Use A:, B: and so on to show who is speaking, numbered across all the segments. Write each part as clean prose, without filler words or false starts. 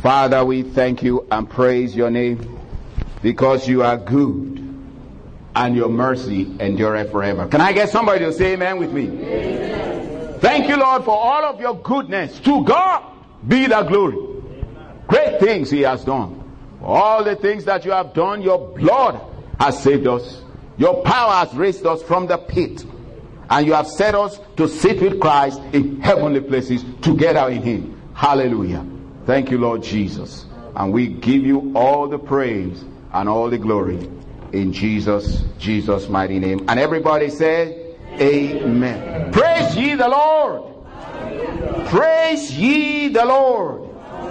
A: Father, we thank you and praise your name because you are good and your mercy endureth forever. Can I get somebody to say amen with me? Amen. Thank you, Lord, for all of your goodness. To God be the glory. Amen. Great things he has done. For all the things that you have done, your blood has saved us. Your power has raised us from the pit. And you have set us to sit with Christ in heavenly places together in him. Hallelujah. Thank you, Lord Jesus. And we give you all the praise and all the glory in Jesus' mighty name. And everybody say, amen. Praise ye the Lord. Praise ye the Lord.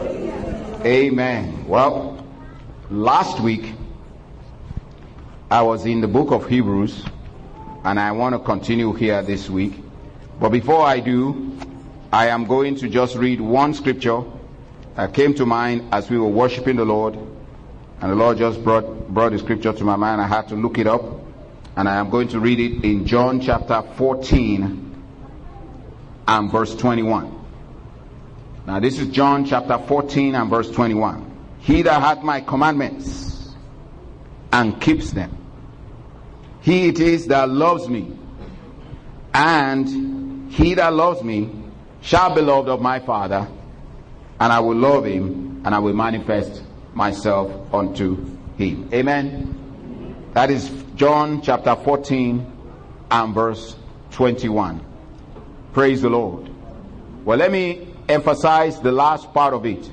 A: Amen. Well, last week I was in the book of Hebrews, and I want to continue here this week. But before I do, I am going to just read one scripture that came to mind as we were worshiping the Lord. And the Lord just brought the scripture to my mind. I had to look it up. And I am going to read it in John chapter 14 and verse 21. Now this is John chapter 14 and verse 21. He that hath my commandments and keeps them, he it is that loves me. And he that loves me shall be loved of my Father, and I will love him, and I will manifest myself unto him. Amen. That is John chapter 14 and verse 21. Praise the Lord. Well, let me emphasize the last part of it.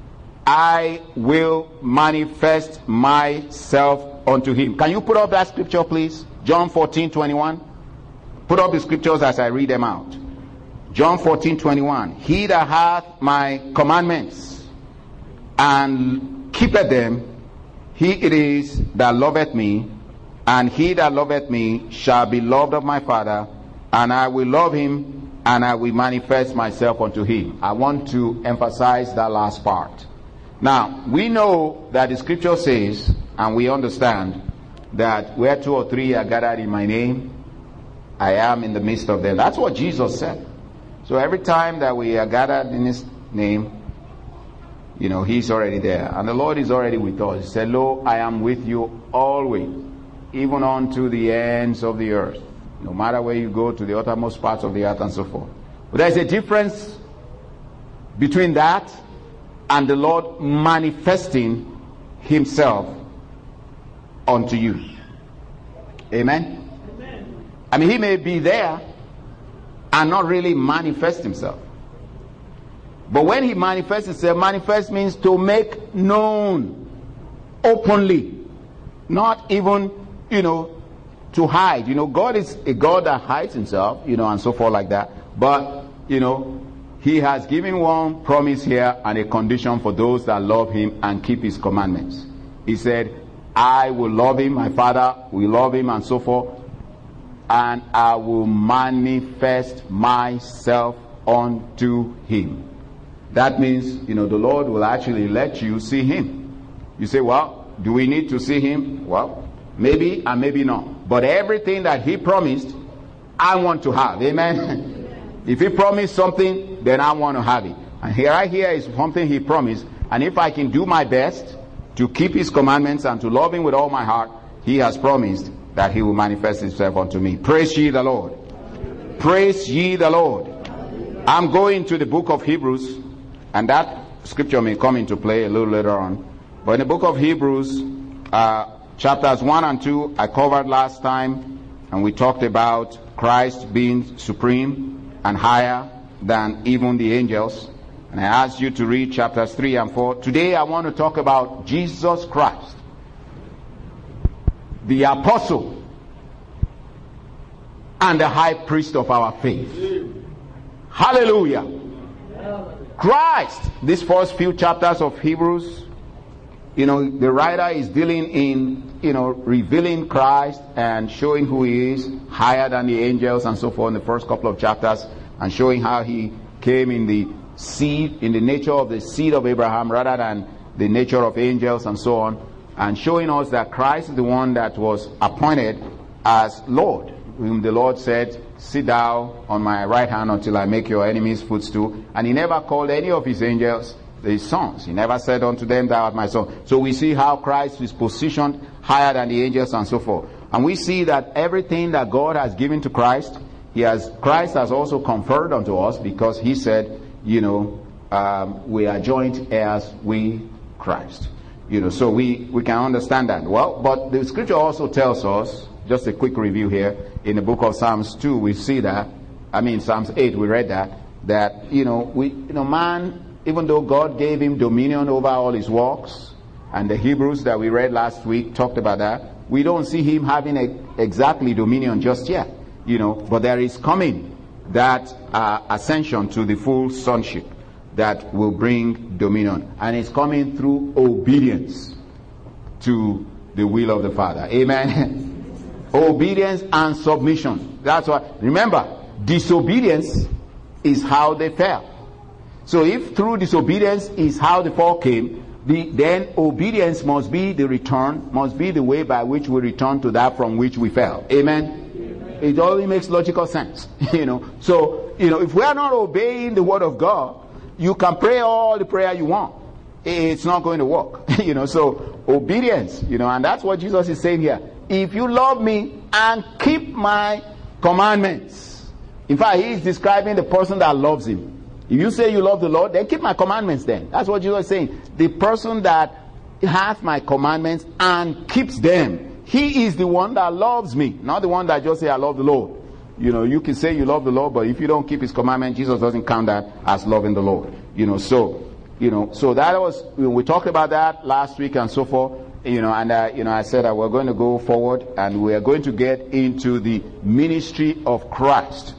A: I will manifest myself unto him. Can you put up that scripture, please? John 14:21. Put up the scriptures as I read them out. John 14:21. He that hath my commandments and keepeth them, he it is that loveth me, and he that loveth me shall be loved of my Father, and I will love him, and I will manifest myself unto him. I want to emphasize that last part. Now, we know that the scripture says, and we understand, that where two or three are gathered in my name, I am in the midst of them. That's what Jesus said. So every time that we are gathered in his name, he's already there. And the Lord is already with us. He said, lo, I am with you always, even unto the ends of the earth. No matter where you go, to the uttermost parts of the earth and so forth. But there's a difference between that and the Lord manifesting himself unto you. Amen? Amen. I mean, he may be there and not really manifest himself. But when he manifests himself, manifest means to make known openly. Not even, to hide. God is a God that hides himself, and so forth like that. But, he has given one promise here and a condition for those that love him and keep his commandments. He said, I will love him, my Father will love him, and so forth, and I will manifest myself unto him. That means, the Lord will actually let you see him. You say, well, do we need to see him? Well, maybe and maybe not. But everything that he promised, I want to have. Amen? If he promised something, then I want to have it. And right here is something he promised. And if I can do my best to keep his commandments and to love him with all my heart, he has promised that he will manifest himself unto me. Praise ye the Lord. Praise ye the Lord. I'm going to the book of Hebrews, and that scripture may come into play a little later on. But in the book of Hebrews, chapters 1 and 2, I covered last time, and we talked about Christ being supreme and higher than even the angels. And I asked you to read chapters 3 and 4. Today I want to talk about Jesus Christ, the apostle and the high priest of our faith. Hallelujah. Christ, these first few chapters of Hebrews, the writer is dealing in, revealing Christ and showing who he is, higher than the angels and so forth in the first couple of chapters, and showing how he came in the seed, in the nature of the seed of Abraham rather than the nature of angels and so on, and showing us that Christ is the one that was appointed as Lord, whom the Lord said, sit thou on my right hand until I make your enemies footstool. And he never called any of his angels his sons. He never said unto them, thou art my son. So we see how Christ is positioned higher than the angels and so forth. And we see that everything that God has given to Christ, Christ has also conferred unto us, because he said, we are joint heirs with Christ. So we can understand that. Well, but the scripture also tells us, just a quick review here, in the book of Psalms 2, we see that, Psalms 8, we read that man, even though God gave him dominion over all his works, and the Hebrews that we read last week talked about that, we don't see him having exactly dominion just yet, but there is coming that ascension to the full sonship that will bring dominion, and it's coming through obedience to the will of the Father. Amen. Obedience and submission. That's why, remember, disobedience is how they fell. So if through disobedience is how the fall came, then obedience must be the return, must be the way by which we return to that from which we fell. Amen? It only makes logical sense. So, if we are not obeying the word of God, you can pray all the prayer you want. It's not going to work. So obedience, and that's what Jesus is saying here. If you love me and keep my commandments. In fact, he is describing the person that loves him. If you say you love the Lord, then keep my commandments then. That's what Jesus is saying. The person that has my commandments and keeps them, he is the one that loves me, not the one that just say I love the Lord. You can say you love the Lord, but if you don't keep his commandment, Jesus doesn't count that as loving the Lord. So that was, we talked about that last week and so forth. I said that we're going to go forward and we are going to get into the ministry of Christ.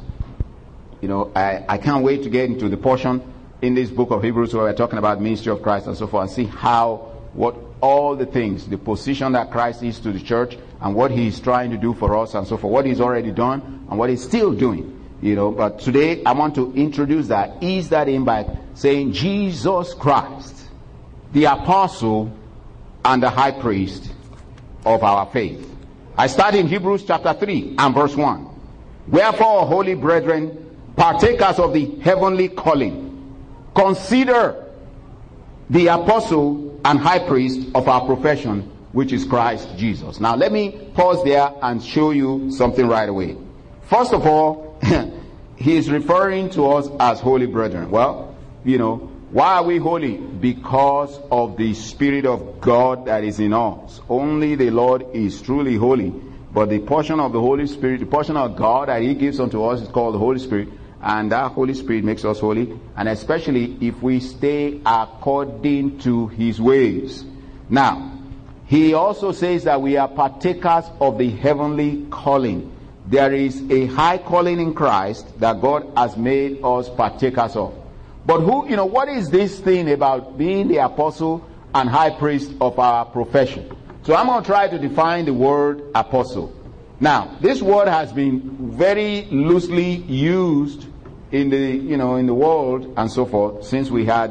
A: I can't wait to get into the portion in this book of Hebrews where we're talking about ministry of Christ and so forth, and see what all the things, the position that Christ is to the church, and what he's trying to do for us and so forth, what he's already done and what he's still doing. But today I want to introduce that, ease that in by saying Jesus Christ, the apostle and the high priest of our faith. I start in Hebrews chapter 3 and verse 1. Wherefore, holy brethren, partakers of the heavenly calling, consider the apostle and high priest of our profession, which is Christ Jesus. Now let me pause there and show you something right away. First of all, he is referring to us as holy brethren. Well, why are we holy? Because of the Spirit of God that is in us. Only the Lord is truly holy. But the portion of the Holy Spirit, the portion of God that he gives unto us is called the Holy Spirit. And that Holy Spirit makes us holy, and especially if we stay according to his ways. Now, he also says that we are partakers of the heavenly calling. There is a high calling in Christ that God has made us partakers of. But what is this thing about being the apostle and high priest of our profession? So I'm going to try to define the word apostle. Now, this word has been very loosely used in the world and so forth since we had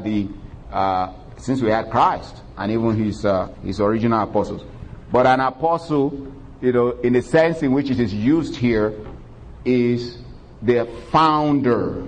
A: Christ and even his original apostles. But an apostle, in the sense in which it is used here, is the founder,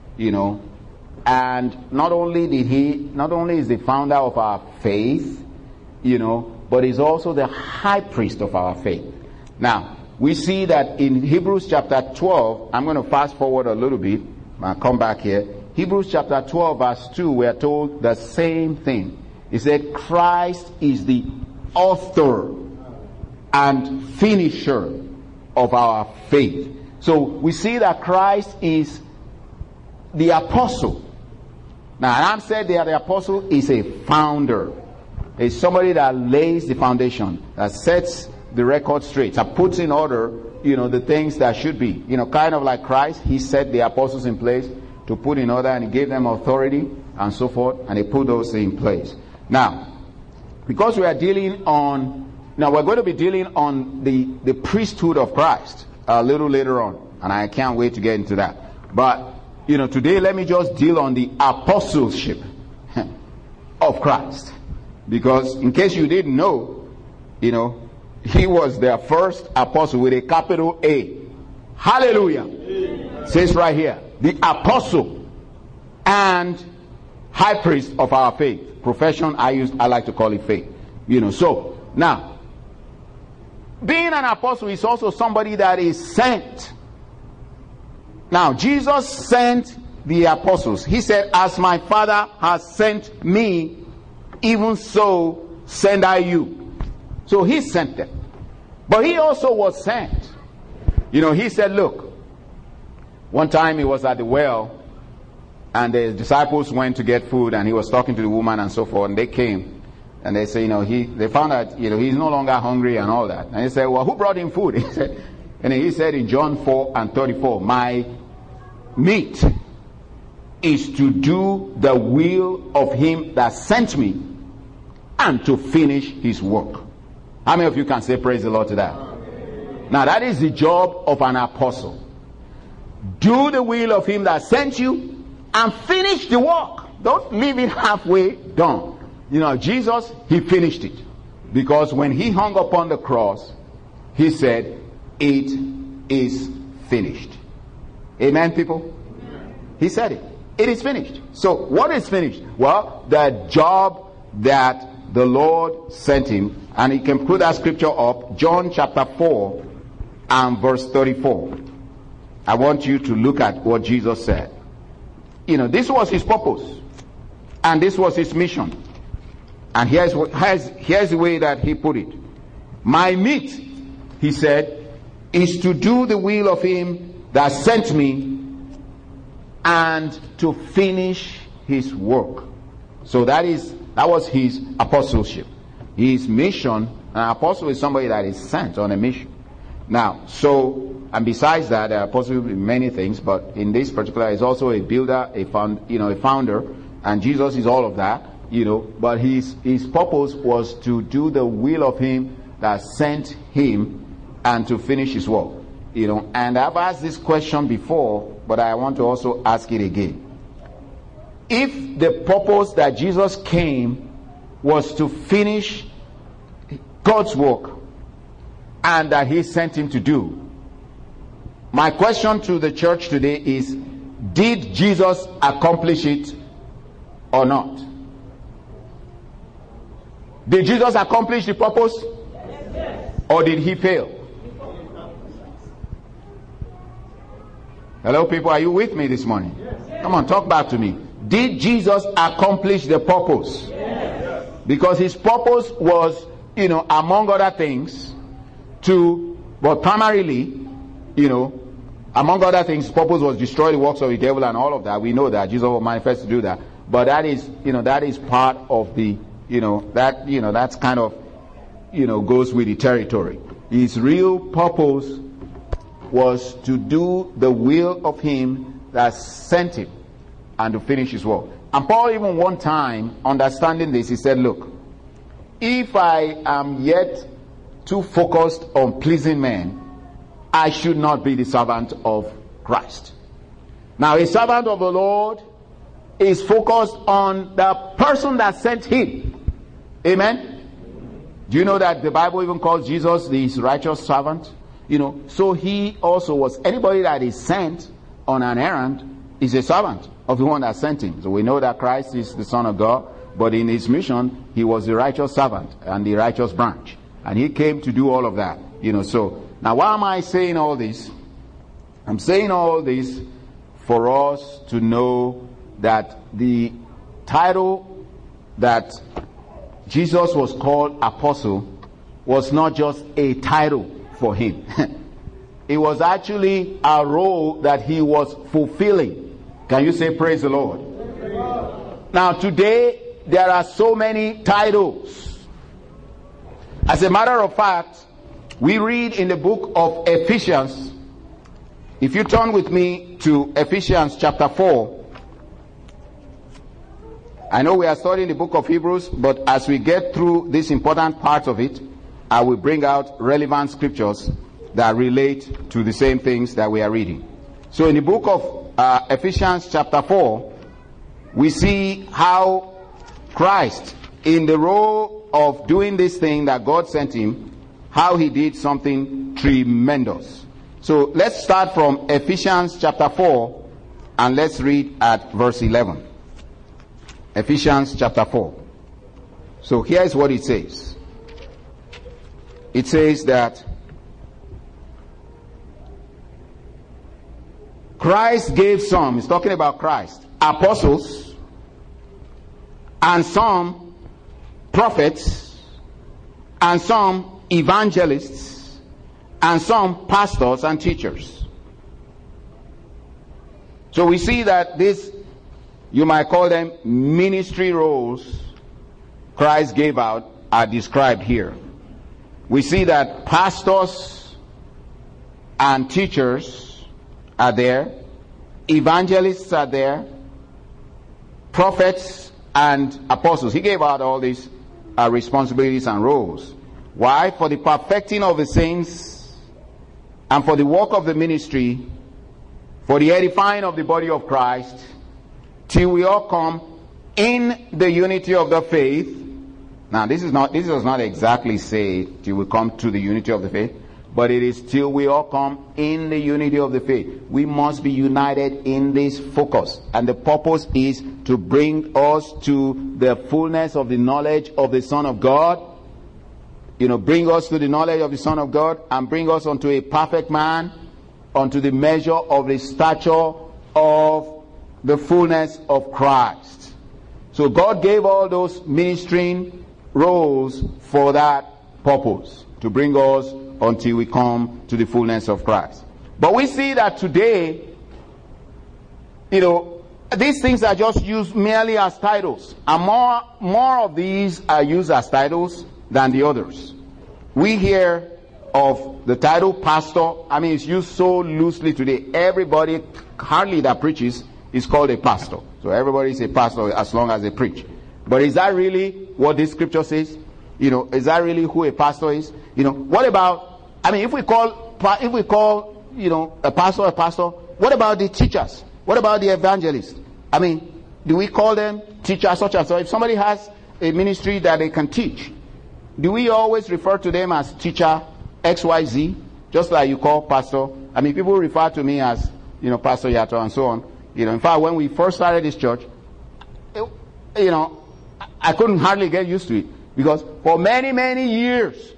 A: and not only is the founder of our faith, but is also the high priest of our faith. Now, we see that in Hebrews chapter 12, I'm going to fast forward a little bit, I'll come back here. Hebrews chapter 12 verse 2, we are told the same thing. It said, Christ is the author and finisher of our faith. So we see that Christ is the apostle. Now, Adam said that the apostle is a founder. It's somebody that lays the foundation, that sets the record straight, that puts in order, the things that should be. Kind of like Christ, he set the apostles in place to put in order, and he gave them authority and so forth, and he put those in place. Now, because we are we're going to be dealing on the priesthood of Christ a little later on, and I can't wait to get into that. But, today let me just deal on the apostleship of Christ. Because in case you didn't know, he was their first apostle with a capital A. Hallelujah. It says right here, the apostle and high priest of our faith. Profession, I like to call it faith. So now, being an apostle is also somebody that is sent. Now, Jesus sent the apostles. He said, as my Father has sent me, even so send I you. So he sent them. But he also was sent. He said, look, one time he was at the well, and the disciples went to get food, and he was talking to the woman and so forth, and they came, and they say, they found out, he's no longer hungry and all that. And he said, well, who brought him food? He said in John 4:34, my meat is to do the will of him that sent me and to finish his work. How many of you can say praise the Lord to that? Now that is the job of an apostle. Do the will of him that sent you and finish the work. Don't leave it halfway done. Jesus, he finished it. Because when he hung upon the cross, he said, it is finished. Amen, people? He said it. It is finished. So what is finished? Well, the job that the Lord sent him. And you can put that scripture up. John chapter 4 and verse 34. I want you to look at what Jesus said. This was his purpose. And this was his mission. And here's the way that he put it. My meat, he said, is to do the will of him that sent me and to finish his work. So that was his apostleship. His mission. An apostle is somebody that is sent on a mission. Now, and besides that, an apostle will be many things, but in this particular, is also a builder, a founder, and Jesus is all of that, but his purpose was to do the will of him that sent him and to finish his work. And I've asked this question before, but I want to also ask it again. If the purpose that Jesus came was to finish God's work and that he sent him to do, my question to the church today is, did Jesus accomplish it or not? Did Jesus accomplish the purpose? Yes. Or did he fail? Hello, people, are you with me this morning? Yes. Come on, talk back to me. Did Jesus accomplish the purpose? Yes. Because his purpose was, among other things, but primarily, among other things, his purpose was destroy the works of the devil and all of that. We know that Jesus will manifest to do that. But that is part of the, that's kind of, goes with the territory. His real purpose was to do the will of him that sent him and to finish his work. And Paul, even one time, understanding this, he said, look, if I am yet too focused on pleasing men, I should not be the servant of Christ. Now, a servant of the Lord is focused on the person that sent him. Amen? Do you know that the Bible even calls Jesus his righteous servant? So he also was, anybody that is sent on an errand is a servant of the one that sent him. So we know that Christ is the Son of God, but in his mission, he was the righteous servant and the righteous branch. And he came to do all of that. So now why am I saying all this? I'm saying all this for us to know that the title that Jesus was called apostle was not just a title for him. It was actually a role that he was fulfilling. Can you say praise the Lord? Now today there are so many titles. As a matter of fact, we read in the book of Ephesians. If you turn with me to Ephesians chapter 4. I know we are studying the book of Hebrews, but as we get through this important part of it, I will bring out relevant scriptures that relate to the same things that we are reading. So in the book of Ephesians chapter 4, we see how Christ, in the role of doing this thing that God sent him, how he did something tremendous. So let's start from Ephesians chapter 4 and let's read at verse 11. Ephesians chapter 4. So here is what it says. It says that Christ gave some, he's talking about Christ, apostles, and some prophets, and some evangelists, and some pastors and teachers. So we see that this, you might call them ministry roles Christ gave out, are described here. We see that pastors and teachers are there, evangelists are there, prophets and apostles. He gave out all these responsibilities and roles. Why? For the perfecting of the saints and for the work of the ministry, for the edifying of the body of Christ, till we all come in the unity of the faith. Now this does not exactly say till we come to the unity of the faith, but it is till we all come in the unity of the faith. We must be united in this focus, and the purpose is to bring us to the fullness of the knowledge of the Son of God. Bring us to the knowledge of the Son of God, and bring us unto a perfect man, unto the measure of the stature of the fullness of Christ. So God gave all those ministering roles for that purpose, to bring us until we come to the fullness of Christ. But we see that today, these things are just used merely as titles, and more of these are used as titles than the others. We hear of the title pastor. It's used so loosely today. Everybody hardly that preaches is called a pastor. So everybody is a pastor as long as they preach. But is that really what this scripture says? Is that really who a pastor is? What about, if we call a pastor, what about the teachers? What about the evangelists? Do we call them teachers such and such? If somebody has a ministry that they can teach, do we always refer to them as teacher XYZ, just like you call pastor? People refer to me as, Pastor Yato and so on. In fact, when we first started this church, I couldn't hardly get used to it, because for many years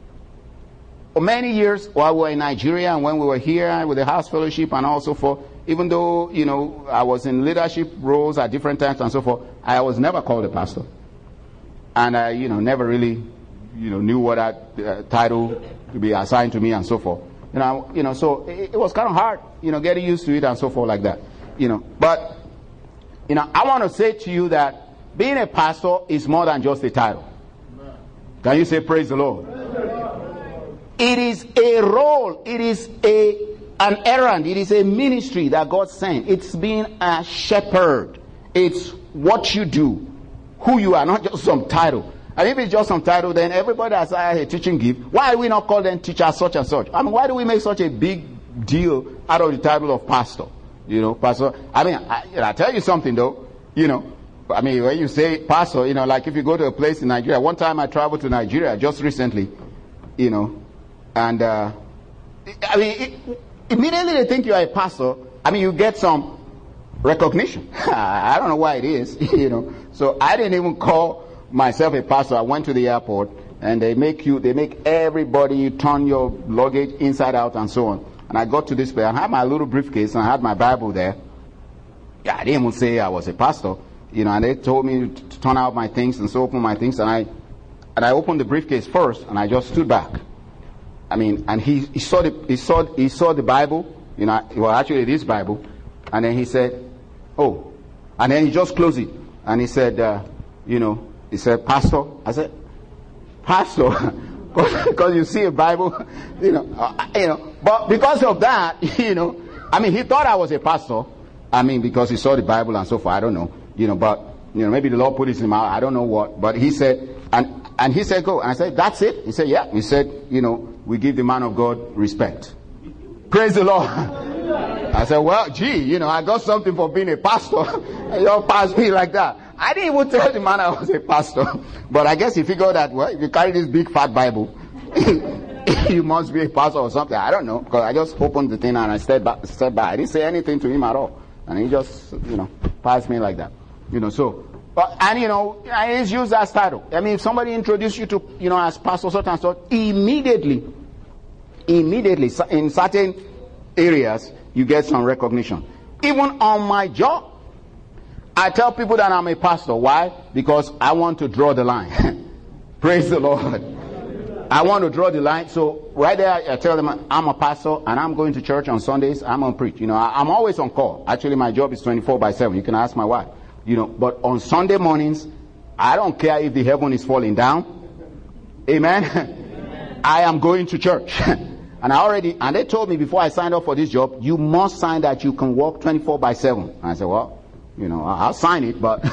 A: while we were in Nigeria and when we were here with the house fellowship and also even though, I was in leadership roles at different times and so forth, I was never called a pastor. And I, never really, knew what that title to be assigned to me and so forth. So it was kind of hard, getting used to it and so forth like that. But, I want to say to you that being a pastor is more than just a title. Can you say praise the Lord? It is a role. It is an errand. It is a ministry that God sent. It's being a shepherd. It's what you do, who you are, not just some title. And if it's just some title, then everybody has a teaching gift. Why do we not call them teachers such and such? Why do we make such a big deal out of the title of pastor? Pastor. I tell you something though. When you say pastor, like if you go to a place in Nigeria. One time I traveled to Nigeria just recently, and immediately they think you are a pastor. You get some recognition. I don't know why it is, So I didn't even call myself a pastor. I went to the airport and they make everybody turn your luggage inside out and so on. And I got to this place and I had my little briefcase and I had my Bible there. Yeah, I didn't even say I was a pastor, and they told me to turn out my things and so open my things, and I opened the briefcase first and I just stood back. And he saw the Bible, actually this Bible, and then he said, oh, and then he just closed it and he said, he said, pastor. I said, pastor, because you see a Bible, but because of that, he thought I was a pastor. Because he saw the Bible and so forth, I don't know, but maybe the Lord put it in my mouth, I don't know what, but he said, and he said, go. And I said, that's it? He said, yeah. He said, we give the man of God respect. Praise the Lord. I said, well, gee, I got something for being a pastor. You don't pass me like that. I didn't even tell the man I was a pastor. But I guess he figured that, well, if you carry this big fat Bible, you must be a pastor or something. I don't know. Because I just opened the thing and I stepped back. I didn't say anything to him at all. And he just, passed me like that. So And it's used as title. I mean, if somebody introduced you to, as pastor such and such, immediately, in certain areas, you get some recognition. Even on my job, I tell people that I'm a pastor. Why? Because I want to draw the line. Praise the Lord. I want to draw the line. So right there, I tell them I'm a pastor and I'm going to church on Sundays. I'm going to preach. I'm always on call. Actually, my job is 24/7. You can ask my wife. But on Sunday mornings, I don't care if the heaven is falling down. Amen. I am going to church. And they told me before I signed up for this job, you must sign that you can work 24/7. And I said, well, I'll sign it, but,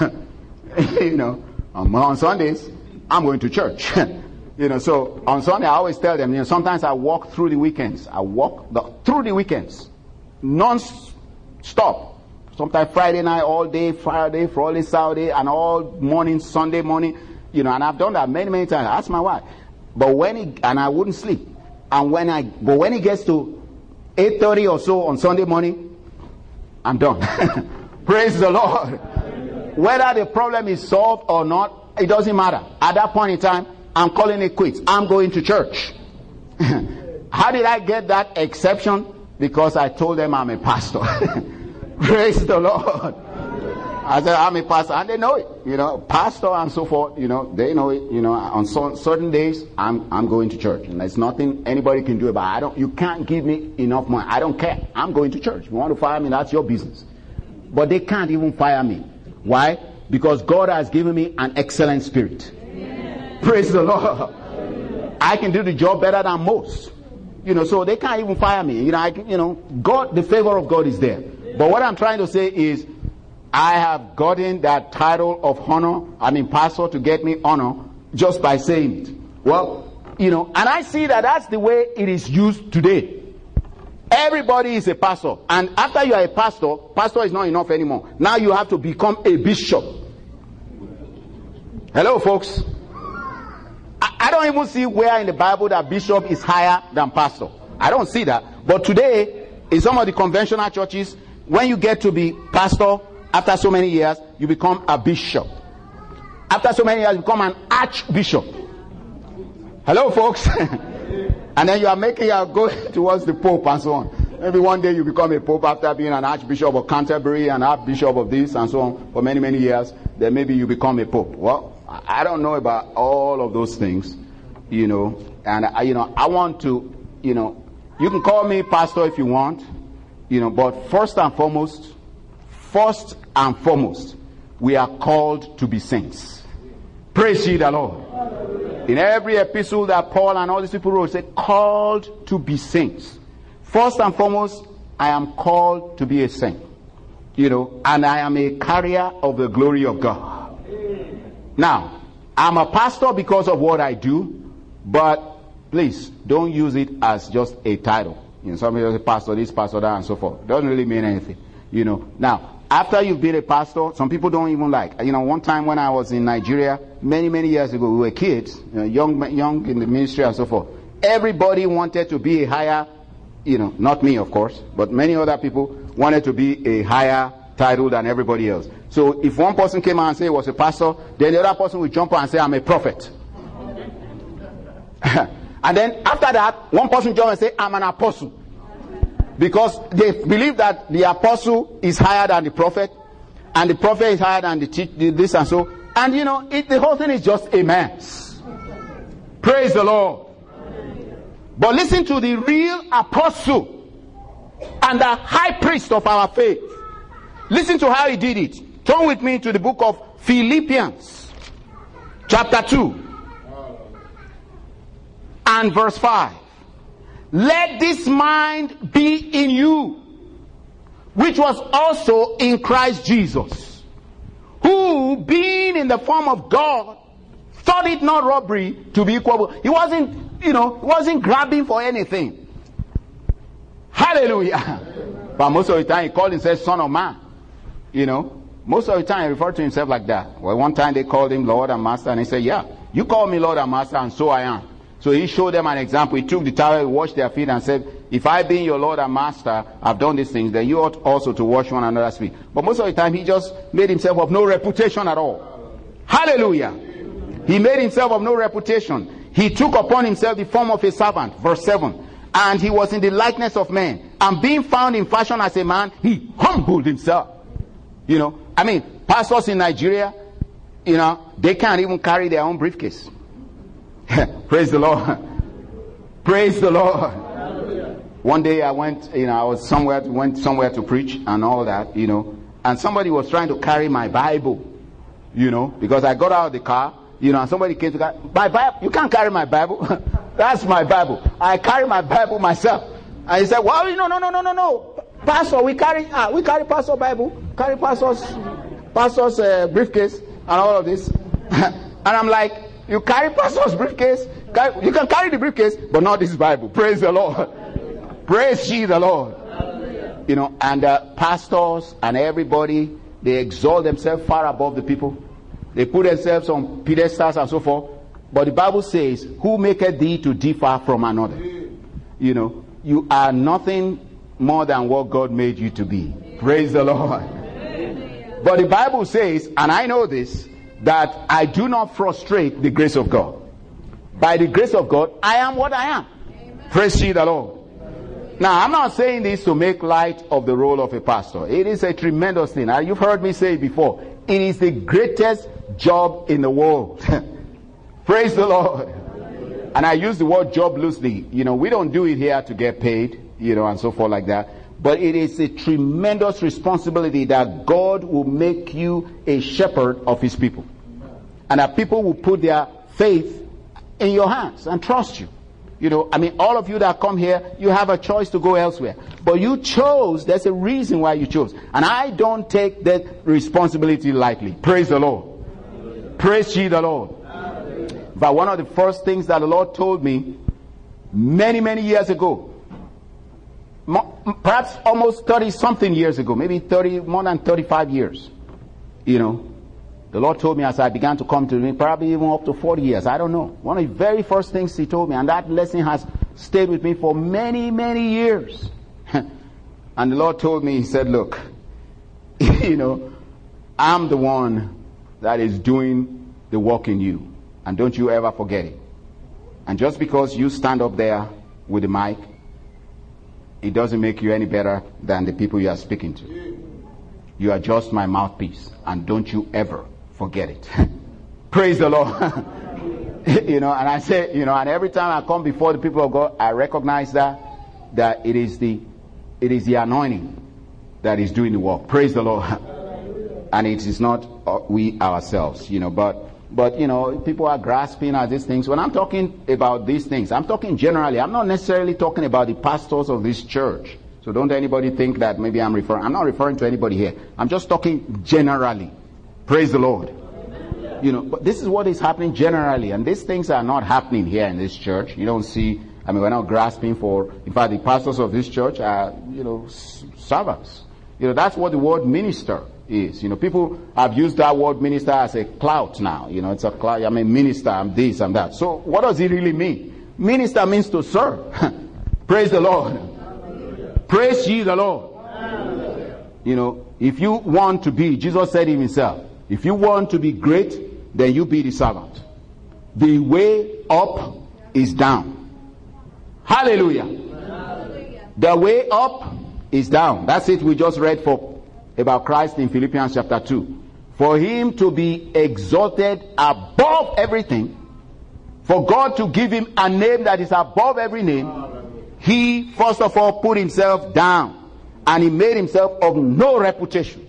A: on Sundays, I'm going to church. So on Sunday, I always tell them, sometimes I walk through the weekends. I walk through the weekends. Non-stop. Sometimes Friday night, all day, Friday, Friday, Saturday, and all morning, Sunday morning. And I've done that many, many times. I asked my wife. And I wouldn't sleep. And when it gets to 8:30 or so on Sunday morning, I'm done. Praise the Lord. Whether the problem is solved or not, it doesn't matter. At that point in time, I'm calling it quits. I'm going to church. How did I get that exception? Because I told them I'm a pastor. Praise the Lord. I said I'm a pastor, and they know it. Pastor and so forth. They know it. On certain days, I'm going to church, and there's nothing anybody can do about it. You can't give me enough money. I don't care. I'm going to church. If you want to fire me, that's your business. But they can't even fire me. Why? Because God has given me an excellent spirit. Amen. Praise the Lord. I can do the job better than most. So they can't even fire me. God, the favor of God is there. But what I'm trying to say is, I have gotten that title of honor, pastor, to get me honor just by saying it. Well, and I see that that's the way it is used today. Everybody is a pastor. And after you are a pastor, pastor is not enough anymore. Now you have to become a bishop. Hello, folks. I don't even see where in the Bible that bishop is higher than pastor. I don't see that. But today, in some of the conventional churches, when you get to be pastor, after so many years, you become a bishop. After so many years, you become an archbishop. Hello, folks. And then you are going towards the Pope and so on. Maybe one day you become a Pope after being an Archbishop of Canterbury and Archbishop of this and so on for many, many years. Then maybe you become a Pope. Well, I don't know about all of those things, and I want to, you can call me pastor if you want, but first and foremost, we are called to be saints. Praise ye the Lord. In every epistle that Paul and all these people wrote, say, called to be saints. First and foremost, I am called to be a saint. And I am a carrier of the glory of God. Now, I'm a pastor because of what I do, but please, don't use it as just a title. Somebody says, pastor this, pastor that, and so forth. It doesn't really mean anything. Now, after you've been a pastor, some people don't even like. One time when I was in Nigeria, many, many years ago, we were kids, young in the ministry and so forth. Everybody wanted to be a higher, not me, of course, but many other people wanted to be a higher title than everybody else. So if one person came out and said he was a pastor, then the other person would jump out and say, I'm a prophet. And then after that, one person jump and say, I'm an apostle. Because they believe that the apostle is higher than the prophet, and the prophet is higher than the this and so. And the whole thing is just a mess. Praise the Lord. But listen to the real apostle and the high priest of our faith. Listen to how he did it. Turn with me to the book of Philippians, chapter 2, and verse 5. Let this mind be in you, which was also in Christ Jesus, who, being in the form of God, thought it not robbery to be equal. He wasn't grabbing for anything. Hallelujah. But most of the time he called himself Son of Man. Most of the time he referred to himself like that. Well, one time they called him Lord and Master, and he said, yeah, you call me Lord and Master, and so I am. So he showed them an example. He took the towel, he washed their feet and said, if I being your Lord and Master have done these things, then you ought also to wash one another's feet. But most of the time he just made himself of no reputation at all. Hallelujah. He made himself of no reputation. He took upon himself the form of a servant. Verse 7. And he was in the likeness of men. And being found in fashion as a man, he humbled himself. You know, I mean, pastors in Nigeria, you know, they can't even carry their own briefcase. Praise the Lord. Praise the Lord. One day I went, you know, I was went somewhere to preach and all that, you know, and somebody was trying to carry my Bible, you know, because I got out of the car, you know, and somebody came to carry my Bible. You can't carry my Bible. That's my Bible. I carry my Bible myself. And he said, well, no. Pastor, we carry pastor Bible, carry pastor's briefcase and all of this. And I'm like, you carry pastor's briefcase? You can carry the briefcase, but not this Bible. Praise the Lord. Praise ye the Lord. You know, and pastors and everybody, they exalt themselves far above the people. They put themselves on pedestals and so forth. But the Bible says, who maketh thee to differ from another? You know, you are nothing more than what God made you to be. Praise the Lord. But the Bible says, and I know this, that I do not frustrate the grace of God. By the grace of God, I am what I am. Praise ye the Lord. Now, I'm not saying this to make light of the role of a pastor. It is a tremendous thing. You've heard me say it before. It is the greatest job in the world. Praise the Lord. And I use the word job loosely. You know, we don't do it here to get paid, you know, and so forth like that. But it is a tremendous responsibility that God will make you a shepherd of his people. And that people will put their faith in your hands and trust you. You know, I mean, all of you that come here, you have a choice to go elsewhere. But you chose, there's a reason why you chose. And I don't take that responsibility lightly. Praise the Lord. Praise ye the Lord. But one of the first things that the Lord told me many, many years ago, perhaps almost 30-something years ago, maybe more than 35 years, you know, the Lord told me as I began to come to me, probably even up to 40 years, I don't know. One of the very first things he told me, and that lesson has stayed with me for many, many years. And the Lord told me, he said, look, you know, I'm the one that is doing the work in you. And don't you ever forget it. And just because you stand up there with the mic, it doesn't make you any better than the people you are speaking to. You are just my mouthpiece. And don't you ever forget it. Praise the Lord. You know, and I say, you know, and every time I come before the people of God, I recognize that it is the anointing that is doing the work. Praise the Lord. And it is not we ourselves, you know, but you know, people are grasping at these things. When I'm talking about these things, I'm talking generally. I'm not necessarily talking about the pastors of this church. So don't anybody think that maybe I'm not referring to anybody here. I'm just talking generally. Praise the Lord. You know, but this is what is happening generally, and these things are not happening here in this church. You don't see, I mean, we're not grasping for, in fact, the pastors of this church are, you know, servants. You know, that's what the word minister is. You know, people have used that word minister as a clout now. You know, it's a clout. I mean, minister, I'm this, I'm that. So what does it really mean? Minister means to serve. Praise the Lord. Praise ye the Lord. You know, if you want to be, Jesus said himself, if you want to be great, then you be the servant. The way up is down. Hallelujah. The way up is down. That's it we just read about Christ in Philippians chapter 2. For him to be exalted above everything, for God to give him a name that is above every name, he first of all put himself down, and he made himself of no reputation.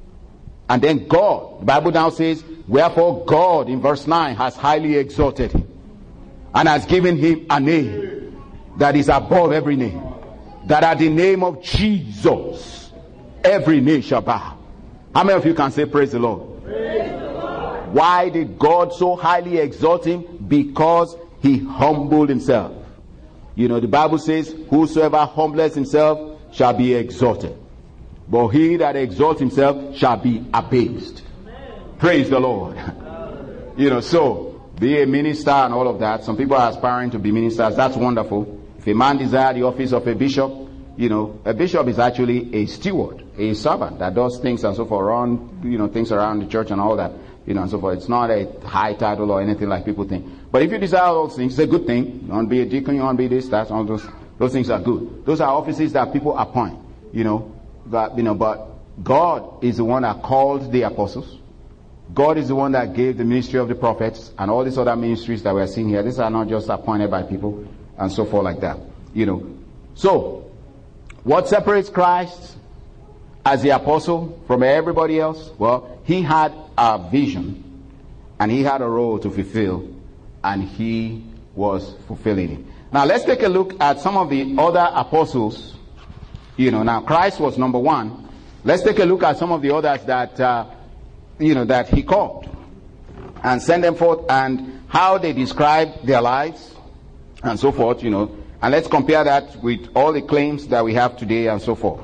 A: And then God, the Bible now says, wherefore God, in verse 9, has highly exalted him and has given him a name that is above every name, that at the name of Jesus every knee shall bow. How many of you can say praise the Lord? Praise the Lord. Why did God so highly exalt him? Because he humbled himself. You know, the Bible says, whosoever humbleth himself shall be exalted, but he that exalts himself shall be abased. Amen. Praise the Lord. You know, so be a minister and all of that. Some people are aspiring to be ministers. That's wonderful. If a man desires the office of a bishop, a bishop is actually a steward, a servant that does things and so forth around, things around the church and all that, and so forth. It's not a high title or anything like people think. But if you desire those things, it's a good thing. You want to be a deacon, you want to be this, that, all those things are good. Those are offices that people appoint, but God is the one that called the apostles. God is the one that gave the ministry of the prophets and all these other ministries that we're seeing here. These are not just appointed by people and so forth like that. So, what separates Christ as the apostle from everybody else? Well, he had a vision and he had a role to fulfill, and he was fulfilling it. Now, let's take a look at some of the other apostles. Now Christ was number one. Let's take a look at some of the others that that he called and sent them forth, and how they describe their lives and so forth, and let's compare that with all the claims that we have today and so forth,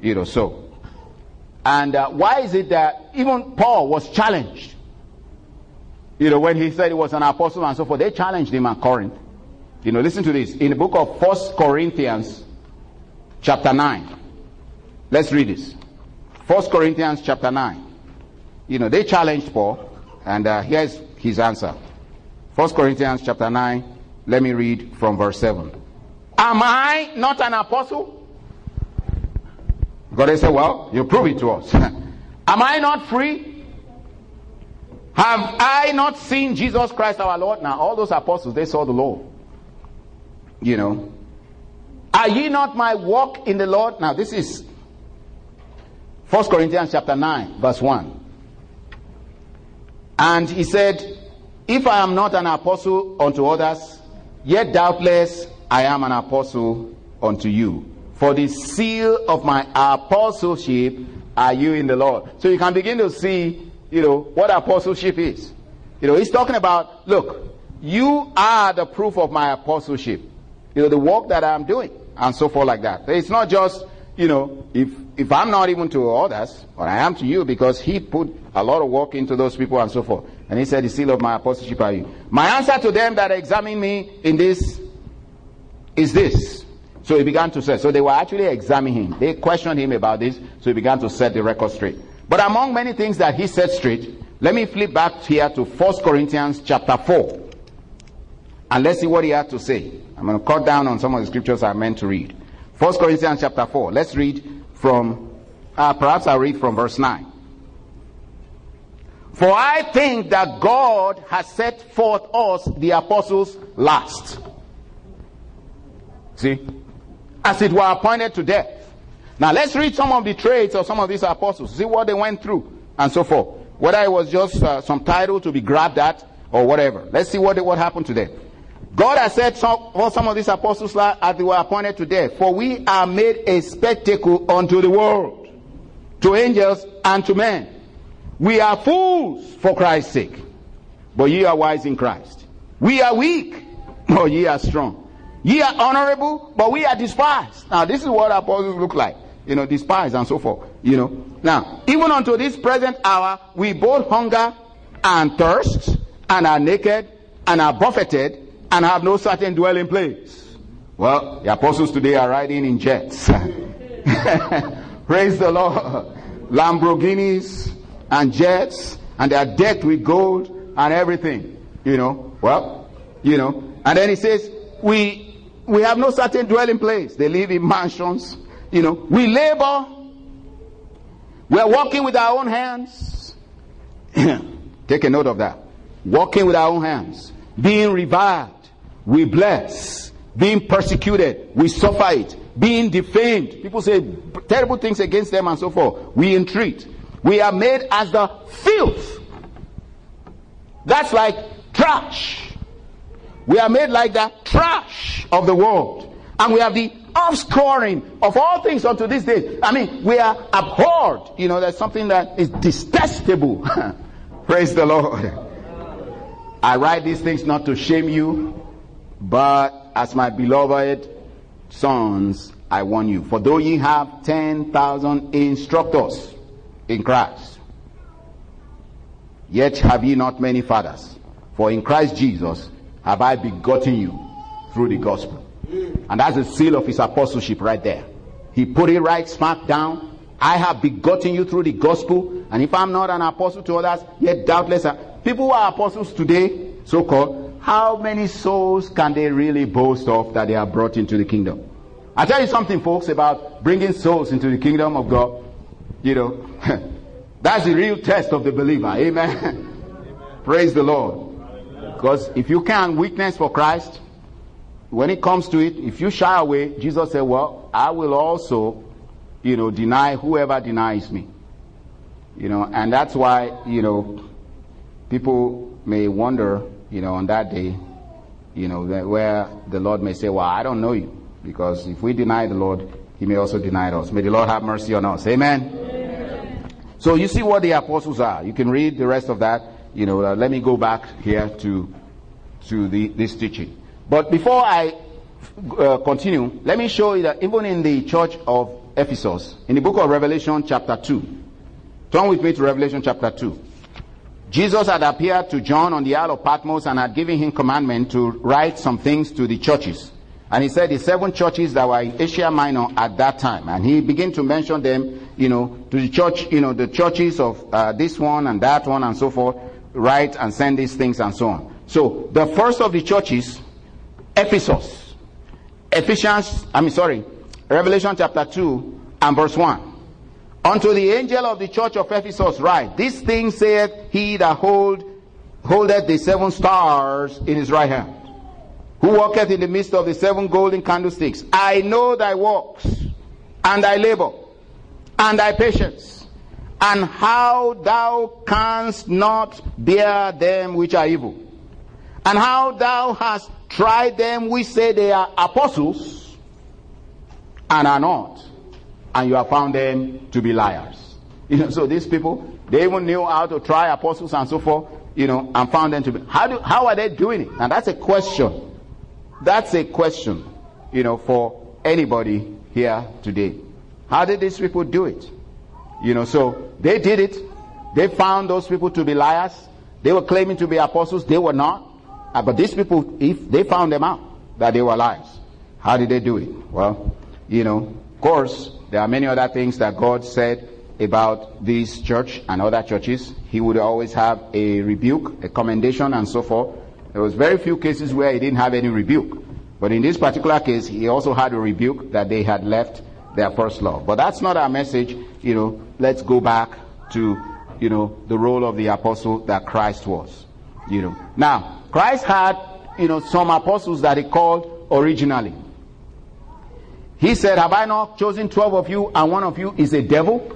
A: and why is it that even Paul was challenged, when he said he was an apostle and so forth? They challenged him at Corinth. Listen to this in the book of 1 Corinthians chapter 9. Let's read this. 1 Corinthians chapter 9. They challenged Paul, and here's his answer. 1 Corinthians chapter 9, let me read from verse 7. Am I not an apostle? God, they said, well, you prove it to us. Am I not free? Have I not seen Jesus Christ our Lord? Now, all those apostles, they saw the Lord. Are ye not my walk in the Lord? Now, this is 1 Corinthians chapter 9, verse 1. And he said, if I am not an apostle unto others, yet doubtless I am an apostle unto you. For the seal of my apostleship are you in the Lord. So you can begin to see, what apostleship is. He's talking about, look, you are the proof of my apostleship. The work that I'm doing and so forth like that. It's not just, if I'm not even to others, but I am to you, because he put a lot of work into those people and so forth. And he said, the seal of my apostleship are you. My answer to them that examine me in this is this. So he began to say, so they were actually examining him. They questioned him about this, so he began to set the record straight. But among many things that he set straight, let me flip back here to 1 Corinthians chapter 4. And let's see what he had to say. I'm going to cut down on some of the scriptures I meant to read. 1 Corinthians chapter 4. Let's read from, perhaps I'll read from verse 9. For I think that God has set forth us, the apostles, last. See? As it were appointed to death. Now let's read some of the traits of some of these apostles. See what they went through and so forth. Whether it was just some title to be grabbed at or whatever. Let's see what happened to them. God has said some of these apostles as they were appointed to death. For we are made a spectacle unto the world, to angels and to men. We are fools for Christ's sake, but ye are wise in Christ. We are weak, but ye are strong. Ye are honorable, but we are despised. Now this is what apostles look like. Despised and so forth. Now, even unto this present hour, we both hunger and thirst, and are naked, and are buffeted, and have no certain dwelling place. Well, the apostles today are riding in jets. Praise the Lord. Lamborghinis and jets, and they are decked with gold and everything. And then he says, we have no certain dwelling place. They live in mansions. We labor. We are working with our own hands. Take a note of that. Working with our own hands. Being reviled, we bless. Being persecuted, we suffer it. Being defamed, people say terrible things against them and so forth, we entreat. We are made as the filth. That's like trash. We are made like the trash of the world. And we have the offscoring of all things unto this day. We are abhorred. There's something that is detestable. Praise the Lord. I write these things not to shame you, but as my beloved sons, I warn you. For though ye have 10,000 instructors in Christ, yet have ye not many fathers. For in Christ Jesus have I begotten you through the gospel. And that's the seal of his apostleship right there. He put it right smack down. I have begotten you through the gospel. And if I'm not an apostle to others, yet doubtless people who are apostles today, so-called, how many souls can they really boast of that they are brought into the kingdom? I'll tell you something, folks, about bringing souls into the kingdom of God. You know, that's the real test of the believer. Amen. Praise the Lord. Because if you can't witness for Christ, when it comes to it, if you shy away, Jesus said, well, I will also, deny whoever denies me. And that's why, people may wonder, on that day, where the Lord may say, well, I don't know you. Because if we deny the Lord, he may also deny us. May the Lord have mercy on us. Amen. Amen. So you see what the apostles are. You can read the rest of that. Let me go back here to this teaching. But before I continue, let me show you that even in the church of Ephesus, in the book of Revelation chapter 2, turn with me to Revelation chapter 2. Jesus had appeared to John on the Isle of Patmos and had given him commandment to write some things to the churches. And he said the 7 churches that were in Asia Minor at that time. And he began to mention them, to the church, the churches of this one and that one and so forth, write and send these things and so on. So the first of the churches, Ephesus. Revelation chapter 2 and verse 1. Unto the angel of the church of Ephesus write, this thing saith he that holdeth the 7 stars in his right hand, who walketh in the midst of the 7 golden candlesticks. I know thy works, and thy labor, and thy patience, and how thou canst not bear them which are evil, and how thou hast tried them which say they are apostles, and are not, and you have found them to be liars. So these people, they even knew how to try apostles and so forth, and found them to be. How are they doing it? And that's a question. That's a question, for anybody here today. How did these people do it? So they did it. They found those people to be liars. They were claiming to be apostles. They were not. But these people, if they found them out that they were liars, how did they do it? Well, of course, there are many other things that God said about this church and other churches. He would always have a rebuke, a commendation, and so forth. There was very few cases where he didn't have any rebuke. But in this particular case, he also had a rebuke that they had left their first love. But that's not our message. Let's go back to, the role of the apostle that Christ was. Now, Christ had, some apostles that he called originally. He said, have I not chosen 12 of you and one of you is a devil?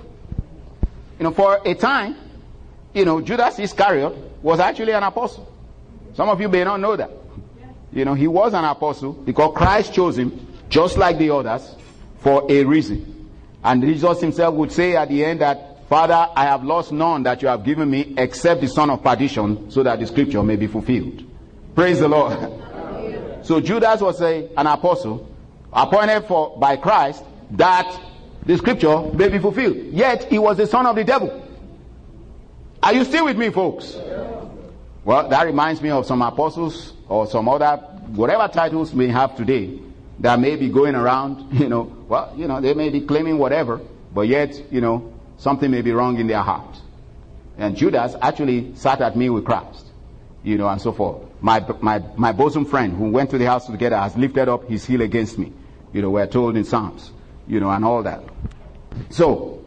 A: For a time, Judas Iscariot was actually an apostle. Some of you may not know that. He was an apostle because Christ chose him, just like the others, for a reason. And Jesus himself would say at the end that, Father, I have lost none that you have given me except the son of perdition, so that the scripture may be fulfilled. Praise the Lord. So Judas was an apostle, appointed by Christ, that the scripture may be fulfilled. Yet he was the son of the devil. Are you still with me, folks? Well, that reminds me of some apostles or some other, whatever titles we have today, that may be going around, they may be claiming whatever, but yet, something may be wrong in their heart. And Judas actually sat at me with Christ, and so forth. My bosom friend who went to the house together has lifted up his heel against me. We're told in Psalms, and all that. So,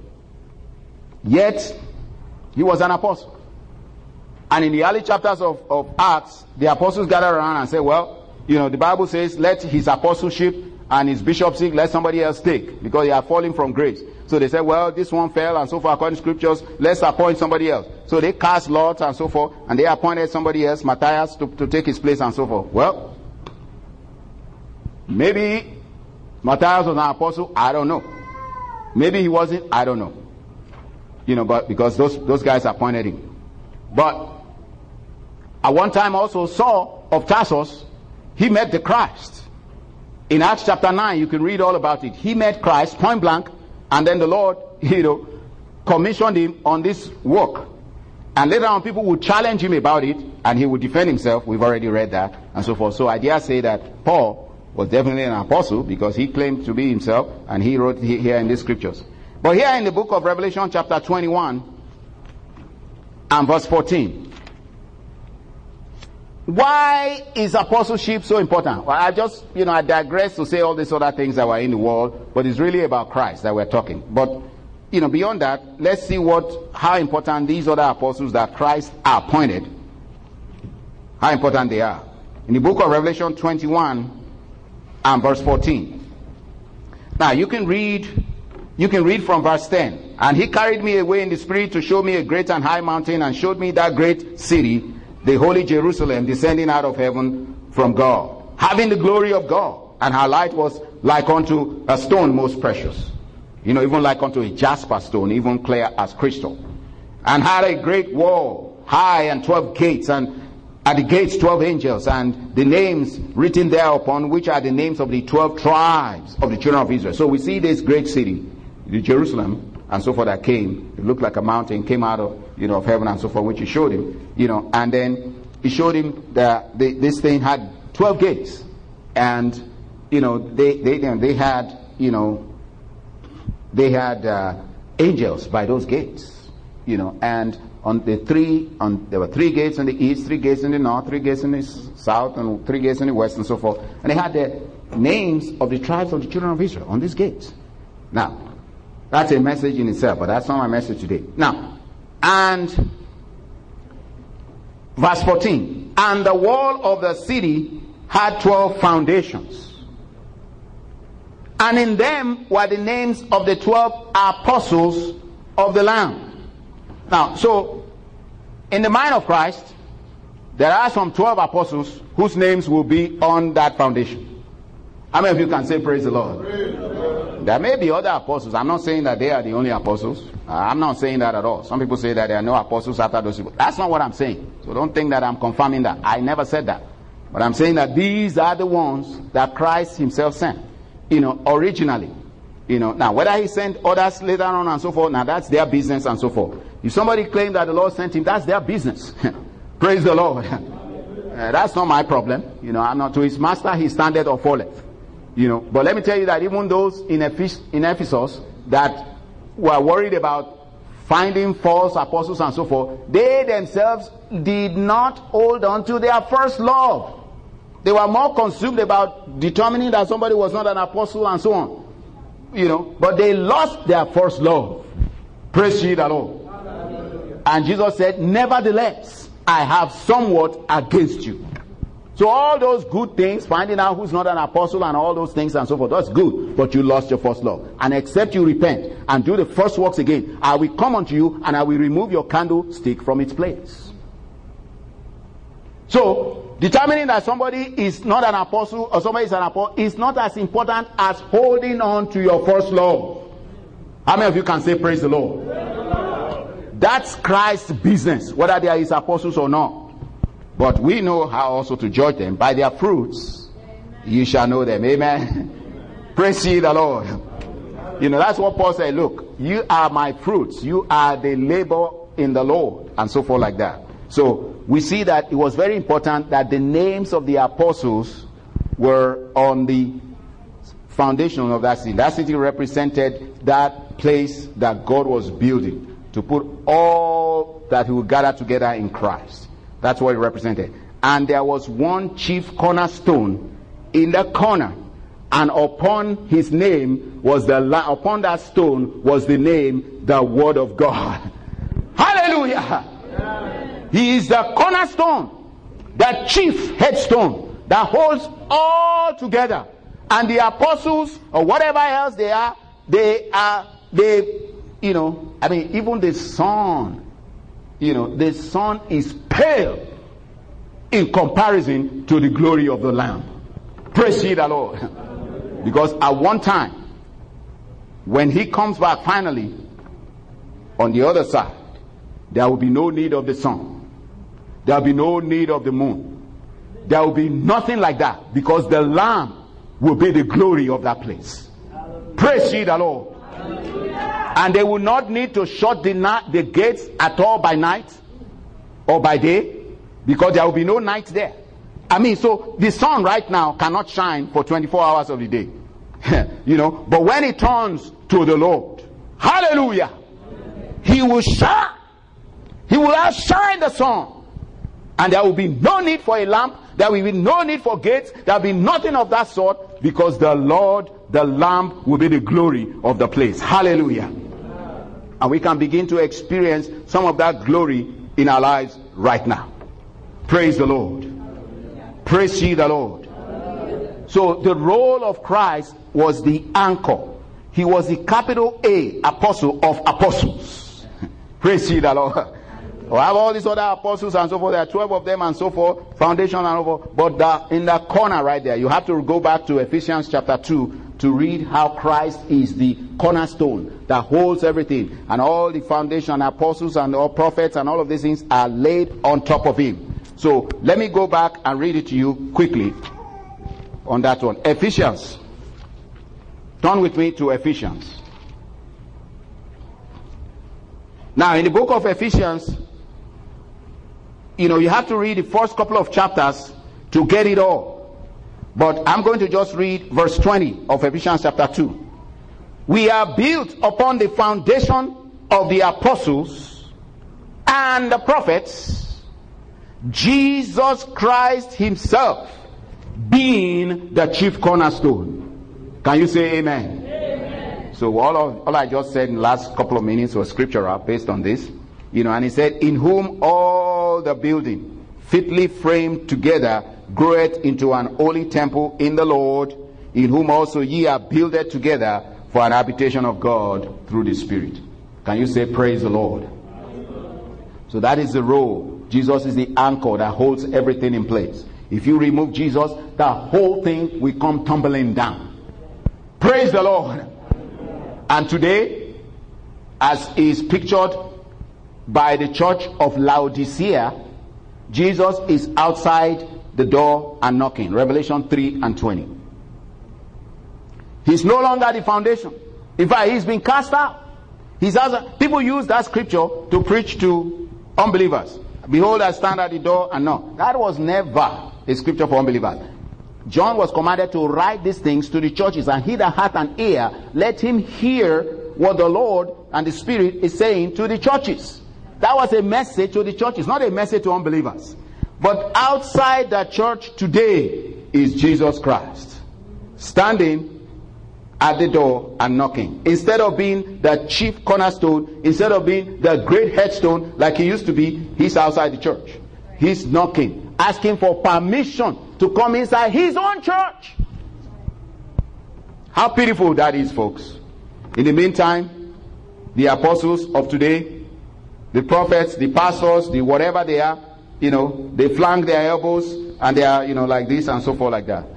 A: yet, he was an apostle. And in the early chapters of Acts, the apostles gathered around and said, well, the Bible says, let his apostleship and his bishopship, let somebody else take, because they are falling from grace. So they said, well, this one fell and so forth, according to scriptures, let's appoint somebody else. So they cast lots and so forth, and they appointed somebody else, Matthias, to take his place and so forth. Well, maybe Matthias was an apostle, I don't know. Maybe he wasn't, I don't know. But because those guys appointed him. But at one time also Saul of Tarsus, he met the Christ. In Acts chapter 9, you can read all about it. He met Christ point blank, and then the Lord, commissioned him on this work. And later on, people would challenge him about it, and he would defend himself. We've already read that, and so forth. So I dare say that Paul was definitely an apostle, because he claimed to be himself, and he wrote here in the scriptures. But here in the book of Revelation, chapter 21, and verse 14. Why is apostleship so important? Well, I digress to say all these other things that were in the world, but it's really about Christ that we're talking. But, beyond that, let's see how important these other apostles that Christ appointed, how important they are. In the book of Revelation 21 and verse 14. Now, you can read from verse 10. And he carried me away in the spirit to show me a great and high mountain, and showed me that great city, the holy Jerusalem, descending out of heaven from God, having the glory of God. And her light was like unto a stone most precious, even like unto a jasper stone, even clear as crystal. And had a great wall, high, and 12 gates, and at the gates 12 angels, and the names written thereupon, which are the names of the 12 tribes of the children of Israel. So we see this great city, the Jerusalem, and so forth, that came. It looked like a mountain, came out of of heaven, and so forth, which he showed him. And then he showed him that this thing had 12 gates, and they had angels by those gates, and there were 3 gates in the east, 3 gates in the north, 3 gates in the south, and 3 gates in the west, and so forth. And they had the names of the tribes of the children of Israel on these gates. Now, that's a message in itself, but that's not my message today. Now, and verse 14. And the wall of the city had 12 foundations, and in them were the names of the 12 apostles of the Lamb. Now, so, in the mind of Christ, there are some 12 apostles whose names will be on that foundation. How many of you can say praise the Lord? Praise the Lord. There may be other apostles. I'm not saying that they are the only apostles. I'm not saying that at all. Some people say that there are no apostles after those people. That's not what I'm saying. So don't think that I'm confirming that. I never said that. But I'm saying that these are the ones that Christ himself sent, originally. Now whether he sent others later on and so forth, now that's their business and so forth. If somebody claimed that the Lord sent him, that's their business. Praise the Lord. That's not my problem. I'm not to his master, he standeth or falleth. But let me tell you that even those in Ephesus that were worried about finding false apostles and so forth, they themselves did not hold on to their first love. They were more consumed about determining that somebody was not an apostle and so on. But they lost their first love. Praise ye the Lord. And Jesus said, nevertheless, I have somewhat against you. So all those good things, finding out who's not an apostle and all those things and so forth, that's good, but you lost your first love. And except you repent and do the first works again, I will come unto you and I will remove your candlestick from its place. So, determining that somebody is not an apostle or somebody is an apostle is not as important as holding on to your first love. How many of you can say praise the Lord? That's Christ's business, whether there is apostles or not. But we know how also to judge them. By their fruits, you shall know them. Amen. Praise ye the Lord. That's what Paul said. Look, you are my fruits. You are the labor in the Lord. And so forth like that. So, we see that it was very important that the names of the apostles were on the foundation of that city. That city represented that place that God was building to put all that he would gather together in Christ. That's what it represented. And there was one chief cornerstone in the corner, and upon his name was upon that stone was the name, the Word of God. Hallelujah! Amen. He is the cornerstone, the chief headstone that holds all together. And the apostles or whatever else they are, even the sun. The sun is pale in comparison to the glory of the Lamb. Praise ye the Lord. Because at one time, when he comes back finally, on the other side, there will be no need of the sun. There will be no need of the moon. There will be nothing like that, because the Lamb will be the glory of that place. Praise ye the Lord. And they will not need to shut the gates at all by night. or by day, because there will be no night there. I mean, so the sun right now cannot shine for 24 hours of the day. But when it turns to the Lord, hallelujah, he will shine. He will outshine the sun. And there will be no need for a lamp. There will be no need for gates. There will be nothing of that sort, because the Lord, the lamp, will be the glory of the place. Hallelujah. And we can begin to experience some of that glory in our lives right now. Praise the Lord. Praise ye the Lord. So the role of Christ was the anchor. He was the capital A apostle of apostles. Praise ye the Lord. We have all these other apostles and so forth. There are 12 of them and so forth. Foundation and so forth. But in the corner right there, you have to go back to Ephesians chapter 2 to read how Christ is the cornerstone that holds everything. And all the foundation apostles and all prophets and all of these things are laid on top of him. So let me go back and read it to you quickly on that one. Ephesians. Turn with me to Ephesians. Now in the book of Ephesians, you have to read the first couple of chapters to get it all. But I'm going to just read verse 20 of Ephesians chapter 2. We are built upon the foundation of the apostles and the prophets, Jesus Christ himself being the chief cornerstone. Can you say amen? Amen. So all I just said in the last couple of minutes was scriptural based on this. And he said, in whom all the building fitly framed together groweth into an holy temple in the Lord, in whom also ye are builded together for an habitation of God through the Spirit. Can you say praise the Lord? So that is the role. Jesus is the anchor that holds everything in place. If you remove Jesus, the whole thing will come tumbling down. Praise the Lord. And today, as is pictured by the church of Laodicea, Jesus is outside the door and knocking. Revelation 3 and 20. He's no longer the foundation. In fact, he's been cast out. People use that scripture to preach to unbelievers. Behold, I stand at the door and knock. That was never a scripture for unbelievers. John was commanded to write these things to the churches, and he that hath an ear, let him hear what the Lord and the Spirit is saying to the churches. That was a message to the churches, not a message to unbelievers. But outside the church today is Jesus Christ, standing at the door and knocking. Instead of being the chief cornerstone, instead of being the great headstone like he used to be, he's outside the church. He's knocking, asking for permission to come inside his own church. How pitiful that is, folks. In the meantime, the apostles of today, the prophets, the pastors, the whatever they are, they flank their elbows and they are, like this and so forth like that,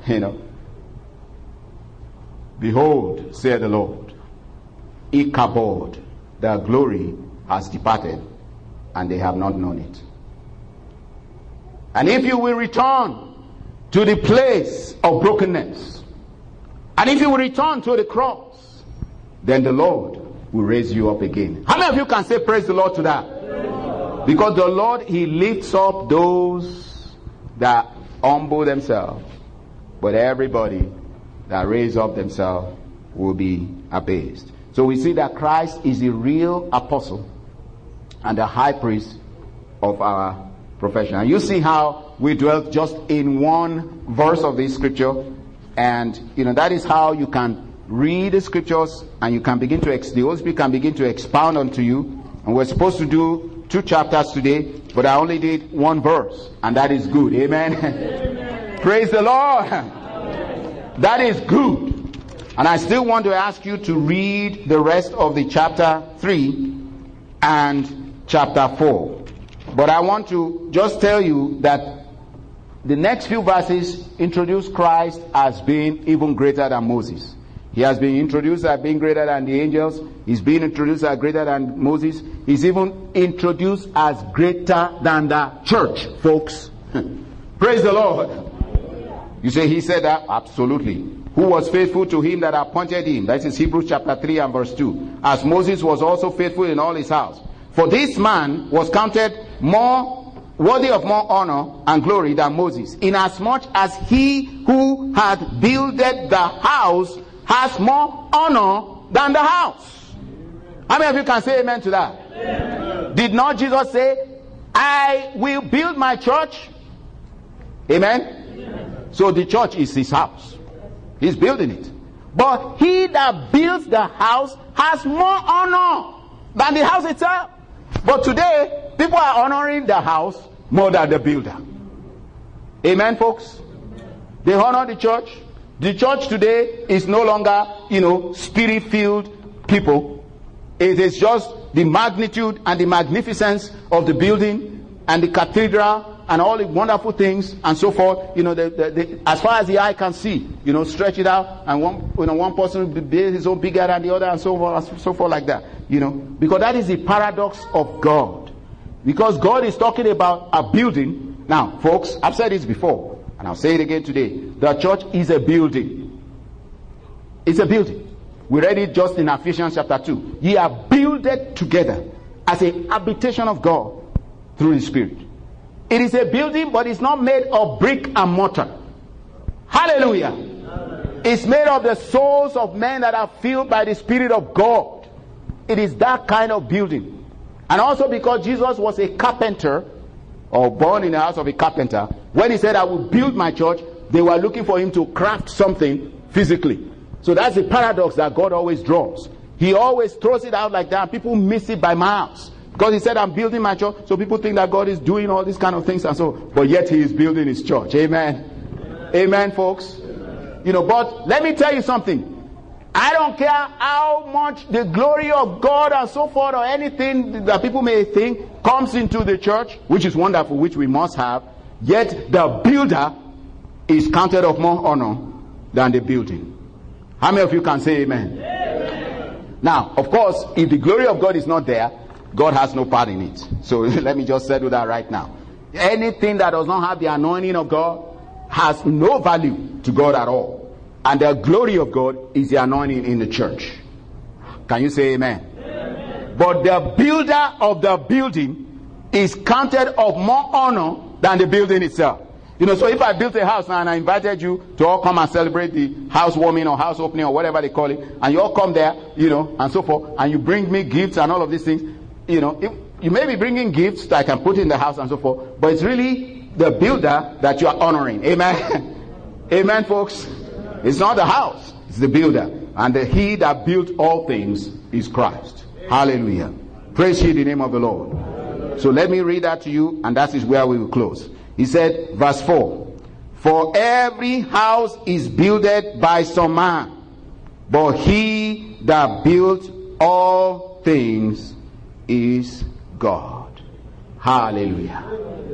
A: Behold, saith the Lord, Ichabod, their glory has departed, and they have not known it. And if you will return to the place of brokenness, and if you will return to the cross, then the Lord will raise you up again. How many of you can say praise the Lord to that? Because the Lord, he lifts up those that humble themselves, but everybody that raise up themselves will be abased. So we see that Christ is the real apostle and the high priest of our profession. And you see how we dwelt just in one verse of this scripture, and that is how you can read the scriptures and you can begin to the Holy Spirit can begin to expound onto you. And we're supposed to do 2 chapters today, but I only did 1 verse, and that is good. Amen. Amen. Praise the Lord. That is good. And I still want to ask you to read the rest of the chapter 3 and chapter 4. But I want to just tell you that the next few verses introduce Christ as being even greater than Moses. He has been introduced as being greater than the angels. He's been introduced as greater than Moses. He's even introduced as greater than the church, folks. Praise the Lord. You say he said that? Absolutely. Who was faithful to him that appointed him? That is Hebrews chapter 3 and verse 2. As Moses was also faithful in all his house. For this man was counted more worthy of more honor and glory than Moses, inasmuch as he who hath builded the house has more honor than the house. How many of you can say amen to that? Amen. Did not Jesus say, I will build my church? Amen? Amen. So the church is his house. He's building it. But he that builds the house has more honor than the house itself. But today, people are honoring the house more than the builder. Amen, folks? They honor the church. The church today is no longer, spirit-filled people. It is just the magnitude and the magnificence of the building and the cathedral and all the wonderful things and so forth. As far as the eye can see, stretch it out, and one person builds his own bigger than the other, and so forth like that. Because that is the paradox of God. Because God is talking about a building. Now, folks, I've said this before, and I'll say it again today. The church is a building. It's a building. We read it just in Ephesians chapter 2. Ye are builded together as a habitation of God through the Spirit. It is a building, but it's not made of brick and mortar. Hallelujah. Amen. It's made of the souls of men that are filled by the Spirit of God. It is that kind of building. And also because Jesus was a carpenter, or born in the house of a carpenter, when he said, I will build my church, they were looking for him to craft something physically. So that's the paradox that God always draws. He always throws it out like that, and people miss it by miles. Because he said, I'm building my church, so people think that God is doing all these kind of things and so, but yet he is building his church. Amen. Amen, Amen, folks. Amen. But let me tell you something. I don't care how much the glory of God and so forth, or anything that people may think comes into the church, which is wonderful, which we must have, yet the builder is counted of more honor than the building. How many of you can say amen? Amen. Now, of course, if the glory of God is not there, God has no part in it. So let me just settle that right now. Anything that does not have the anointing of God has no value to God at all. And the glory of God is the anointing in the church. Can you say amen? Amen. But the builder of the building is counted of more honor than the building itself. So if I built a house now and I invited you to all come and celebrate the housewarming or house opening or whatever they call it, and you all come there, and so forth, and you bring me gifts and all of these things, you may be bringing gifts that I can put in the house and so forth, but it's really the builder that you are honoring. Amen. Amen, folks. It's not the house, it's the builder. And he that built all things is Christ. Hallelujah. Praise ye the name of the Lord. So let me read that to you, and that is where we will close. He said, verse 4, for every house is builded by some man, but he that built all things is God. Hallelujah.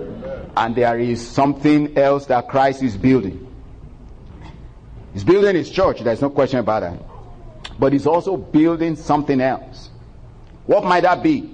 A: And there is something else that Christ is building. He's building his church, there's no question about that. But he's also building something else. What might that be?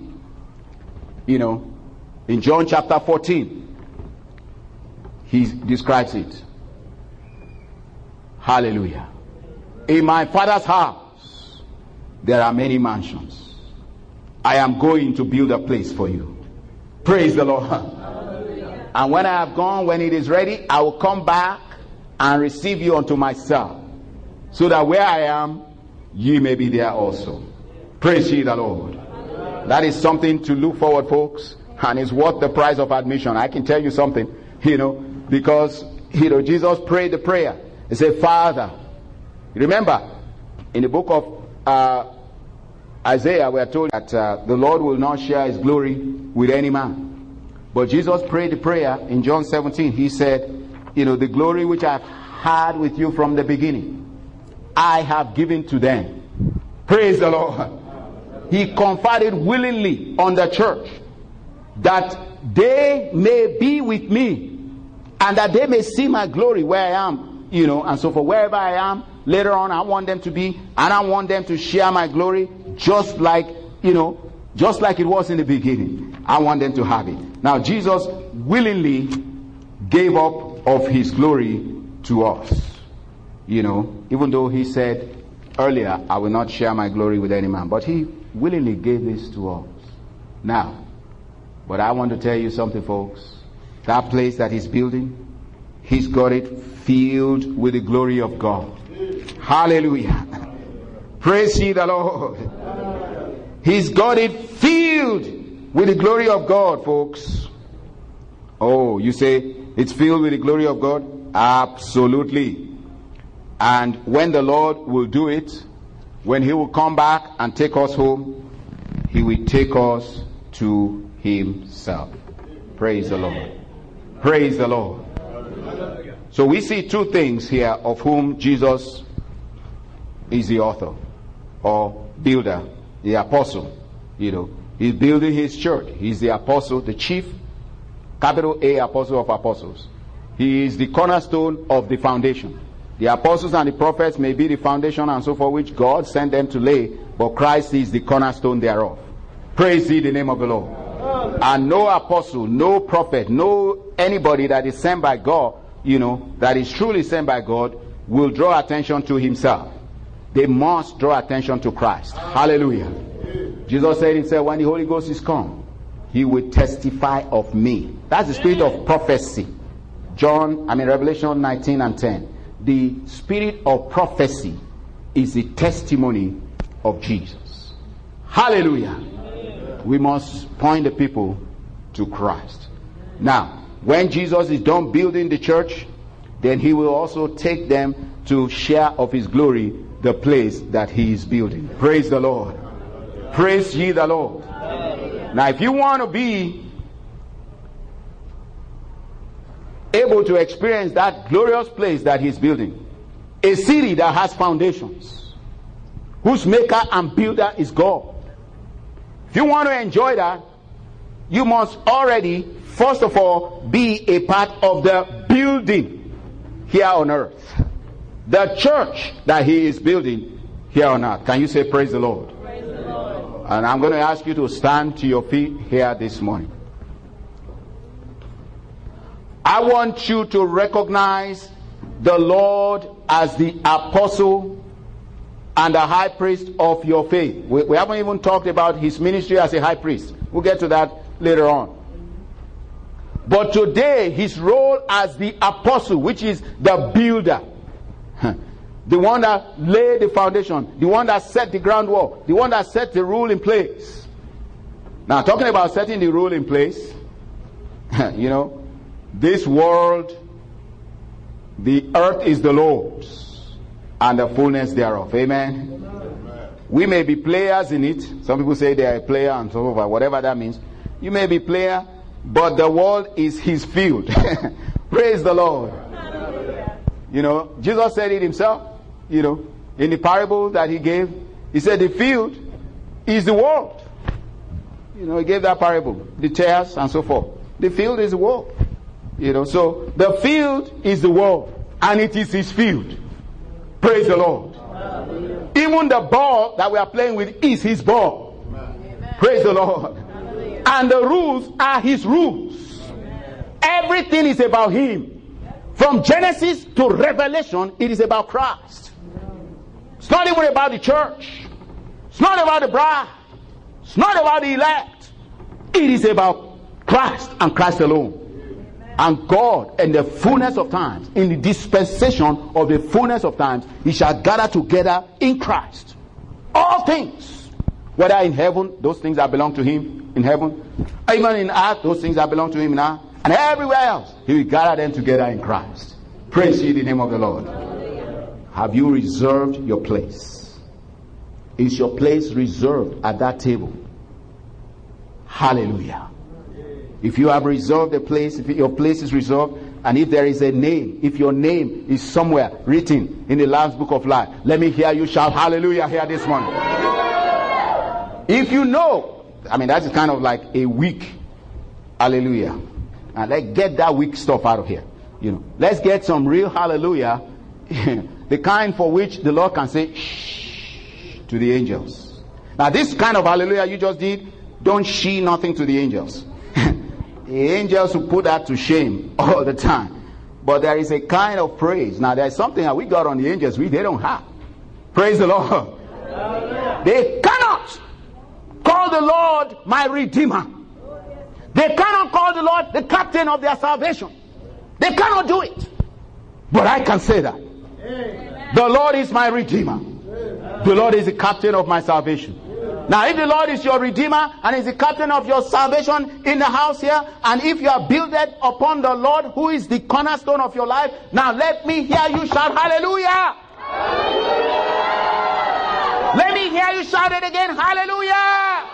A: In John chapter 14, he describes it. Hallelujah. In my Father's house there are many mansions. I am going to build a place for you. Praise the Lord. Hallelujah. And when I have gone, when it is ready, I will come back and receive you unto myself, so that where I am, ye may be there also. Praise ye the Lord. Hallelujah. That is something to look forward, folks, and it's worth the price of admission. I can tell you something, because Jesus prayed the prayer. He said, Father, remember in the book of Isaiah, we are told that the Lord will not share his glory with any man. But Jesus prayed the prayer in John 17. He said, the glory which I've had with you from the beginning, I have given to them. Praise the Lord. He conferred willingly on the church, that they may be with me, and that they may see my glory where I am, and so for wherever I am, later on I want them to be, and I want them to share my glory just like it was in the beginning. I want them to have it. Now Jesus willingly gave up of his glory to us. Even though he said earlier, I will not share my glory with any man, but he willingly gave this to us. Now, but I want to tell you something, folks. That place that he's building, he's got it filled with the glory of God. Hallelujah. Praise ye the Lord. He's got it filled with the glory of God, folks. Oh, you say it's filled with the glory of God? Absolutely. And when the Lord will do it, when he will come back and take us home, he will take us to himself. Praise the Lord. Praise the Lord. So we see two things here of whom Jesus is the author or builder, the apostle. He's building his church. He's the apostle, the chief, capital A, apostle of apostles. He is the cornerstone of the foundation. The apostles and the prophets may be the foundation and so forth, which God sent them to lay, but Christ is the cornerstone thereof. Praise ye the name of the Lord. And no apostle, no prophet, no anybody that is sent by God, that is truly sent by God, will draw attention to himself. They must draw attention to Christ. Hallelujah. Jesus said himself, when the Holy Ghost is come, he will testify of me. That's the spirit of prophecy. Revelation 19 and 10. The spirit of prophecy is the testimony of Jesus. Hallelujah. We must point the people to Christ. Now, when Jesus is done building the church, then he will also take them to share of his glory the place that he is building. Praise the Lord. Praise ye the Lord. Now, if you want to be able to experience that glorious place that he's building, a city that has foundations, whose maker and builder is God, if you want to enjoy that, you must already, first of all, be a part of the building here on earth. The church that he is building here on earth. Can you say praise the Lord? Praise the Lord. And I'm going to ask you to stand to your feet here this morning. I want you to recognize the Lord as the apostle and the high priest of your faith. We haven't even talked about his ministry as a high priest. We'll get to that later on. But today, his role as the apostle, which is the builder, the one that laid the foundation, the one that set the groundwork, the one that set the rule in place. Now, talking about setting the rule in place, this world, the earth is the Lord's and the fullness thereof. Amen. We may be players in it. Some people say they are a player and so forth, whatever that means. You may be player, but the world is his field. Praise the Lord. Jesus said it himself, in the parable that he gave. He said the field is the world. He gave that parable, the tares and so forth. The field is the world. So the field is the world, and it is his field. Praise the Lord. Hallelujah. Even the ball that we are playing with is his ball. Amen. Praise the Lord. Hallelujah. And the rules are his rules. Amen. Everything is about him. From Genesis to Revelation, it is about Christ. It's not even about the church. It's not about the bride. It's not about the elect. It is about Christ and Christ alone. And God, in the fullness of times, in the dispensation of the fullness of times, he shall gather together in Christ all things, whether in heaven, those things that belong to him in heaven, even in earth, those things that belong to him in earth, and everywhere else, he will gather them together in Christ. Praise ye the name of the Lord. Have you reserved your place? Is your place reserved at that table? Hallelujah. If you have reserved a place, if your place is reserved, and if there is a name, if your name is somewhere written in the Lamb's Book of Life, let me hear you shout hallelujah here this morning. If you know, that is kind of like a weak hallelujah. And let's get that weak stuff out of here. Let's get some real hallelujah, the kind for which the Lord can say shh to the angels. Now this kind of hallelujah you just did, don't shee nothing to the angels. The angels will put that to shame all the time. But there is a kind of praise. Now there is something that we got on the angels they don't have. Praise the Lord. They cannot call the Lord my Redeemer. They cannot call the Lord the captain of their salvation. They cannot do it. But I can say that. Amen. The Lord is my Redeemer. Amen. The Lord is the captain of my salvation. Now, if the Lord is your Redeemer and is the captain of your salvation in the house here, and if you are builded upon the Lord, who is the cornerstone of your life, now let me hear you shout hallelujah. Hallelujah. Let me hear you shout it again, hallelujah.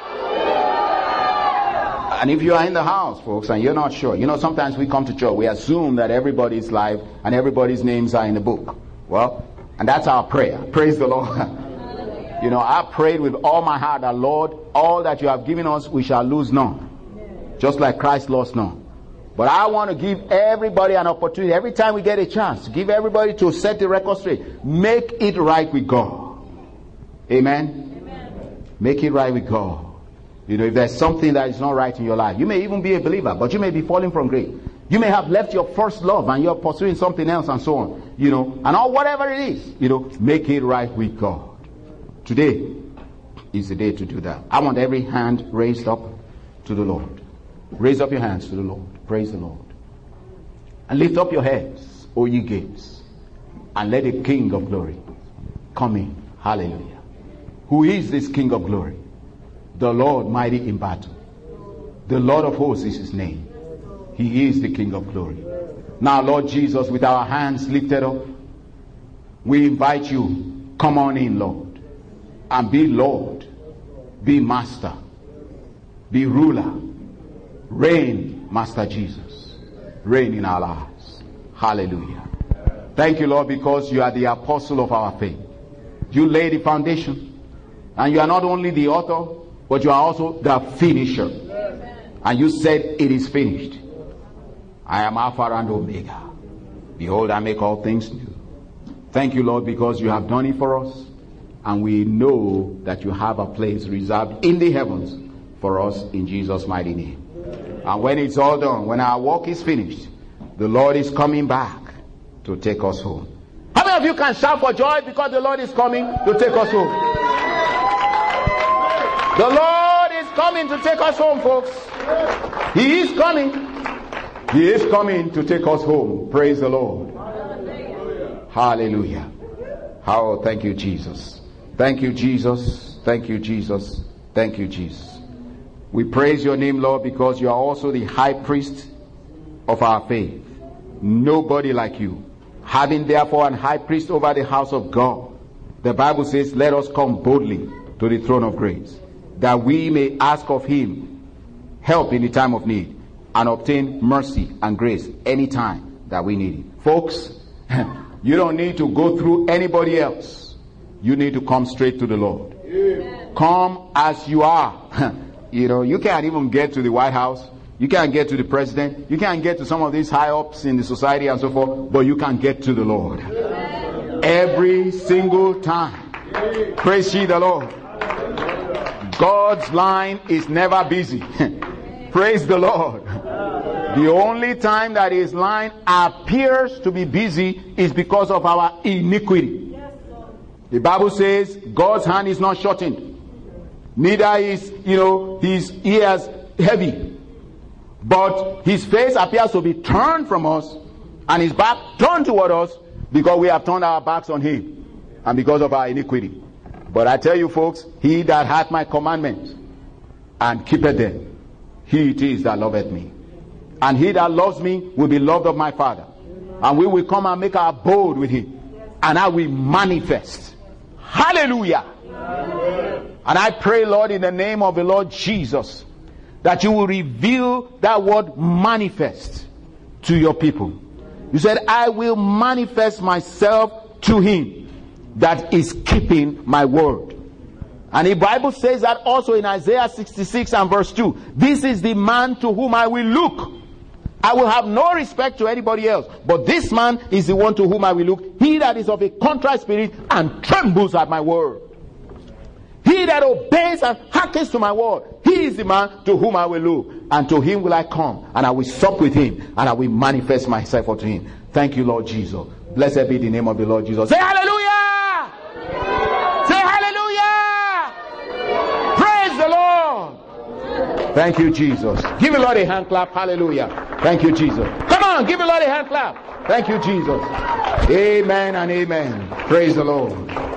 A: And if you are in the house, folks, and you're not sure, sometimes we come to church, we assume that everybody's life and everybody's names are in the book. Well, and that's our prayer. Praise the Lord. I prayed with all my heart that, Lord, all that you have given us, we shall lose none. Just like Christ lost none. But I want to give everybody an opportunity, every time we get a chance, to give everybody to set the record straight. Make it right with God. Amen? Amen. Make it right with God. If there's something that is not right in your life, you may even be a believer, but you may be falling from grace. You may have left your first love and you're pursuing something else and so on. And all whatever it is, make it right with God. Today is the day to do that. I want every hand raised up to the Lord. Raise up your hands to the Lord. Praise the Lord. And lift up your heads, O ye gates, and let the King of glory come in. Hallelujah. Who is this King of glory? The Lord mighty in battle. The Lord of hosts is his name. He is the King of glory. Now, Lord Jesus, with our hands lifted up, we invite you, come on in, Lord. And be Lord, be Master, be ruler, reign, Master Jesus, reign in our lives. Hallelujah. Thank you, Lord, because you are the apostle of our faith. You lay the foundation, and you are not only the author, but you are also the finisher. And you said it is finished. I am Alpha and Omega. Behold, I make all things new. Thank you, Lord, because you have done it for us. And we know that you have a place reserved in the heavens for us in Jesus' mighty name. And when it's all done, when our work is finished, the Lord is coming back to take us home. How many of you can shout for joy because the Lord is coming to take us home? The Lord is coming to take us home, folks. He is coming. He is coming to take us home. Praise the Lord. Hallelujah. Oh, thank you, Jesus. Thank you, Jesus. Thank you, Jesus. Thank you, Jesus. We praise your name, Lord, because you are also the high priest of our faith. Nobody like you. Having therefore an high priest over the house of God, the Bible says, let us come boldly to the throne of grace, that we may ask of him help in the time of need and obtain mercy and grace anytime that we need it. Folks, you don't need to go through anybody else. You need to come straight to the Lord. Amen. Come as you are. You can't even get to the White House. You can't get to the president. You can't get to some of these high ups in the society and so forth. But you can get to the Lord. Amen. Every single time. Amen. Praise ye the Lord. God's line is never busy. Praise the Lord. The only time that his line appears to be busy is because of our iniquity. The Bible says God's hand is not shortened. Neither is, his ears heavy. But his face appears to be turned from us and his back turned toward us because we have turned our backs on him and because of our iniquity. But I tell you, folks, he that hath my commandments and keepeth them, he it is that loveth me. And he that loves me will be loved of my Father. And we will come and make our abode with him. And I will manifest. Hallelujah. Amen. And I pray, Lord, in the name of the Lord Jesus, that you will reveal that word manifest to your people. You said, I will manifest myself to him that is keeping my word. And the Bible says that also in Isaiah 66 and verse 2. This is the man to whom I will look. I will have no respect to anybody else. But this man is the one to whom I will look. He that is of a contrite spirit and trembles at my word. He that obeys and hearkens to my word. He is the man to whom I will look. And to him will I come. And I will sup with him. And I will manifest myself unto him. Thank you, Lord Jesus. Blessed be the name of the Lord Jesus. Say hallelujah! Say hallelujah! Praise the Lord! Thank you, Jesus. Give the Lord a hand clap. Hallelujah. Thank you, Jesus. Come on, give the Lord a hand clap. Thank you, Jesus. Amen and amen. Praise the Lord.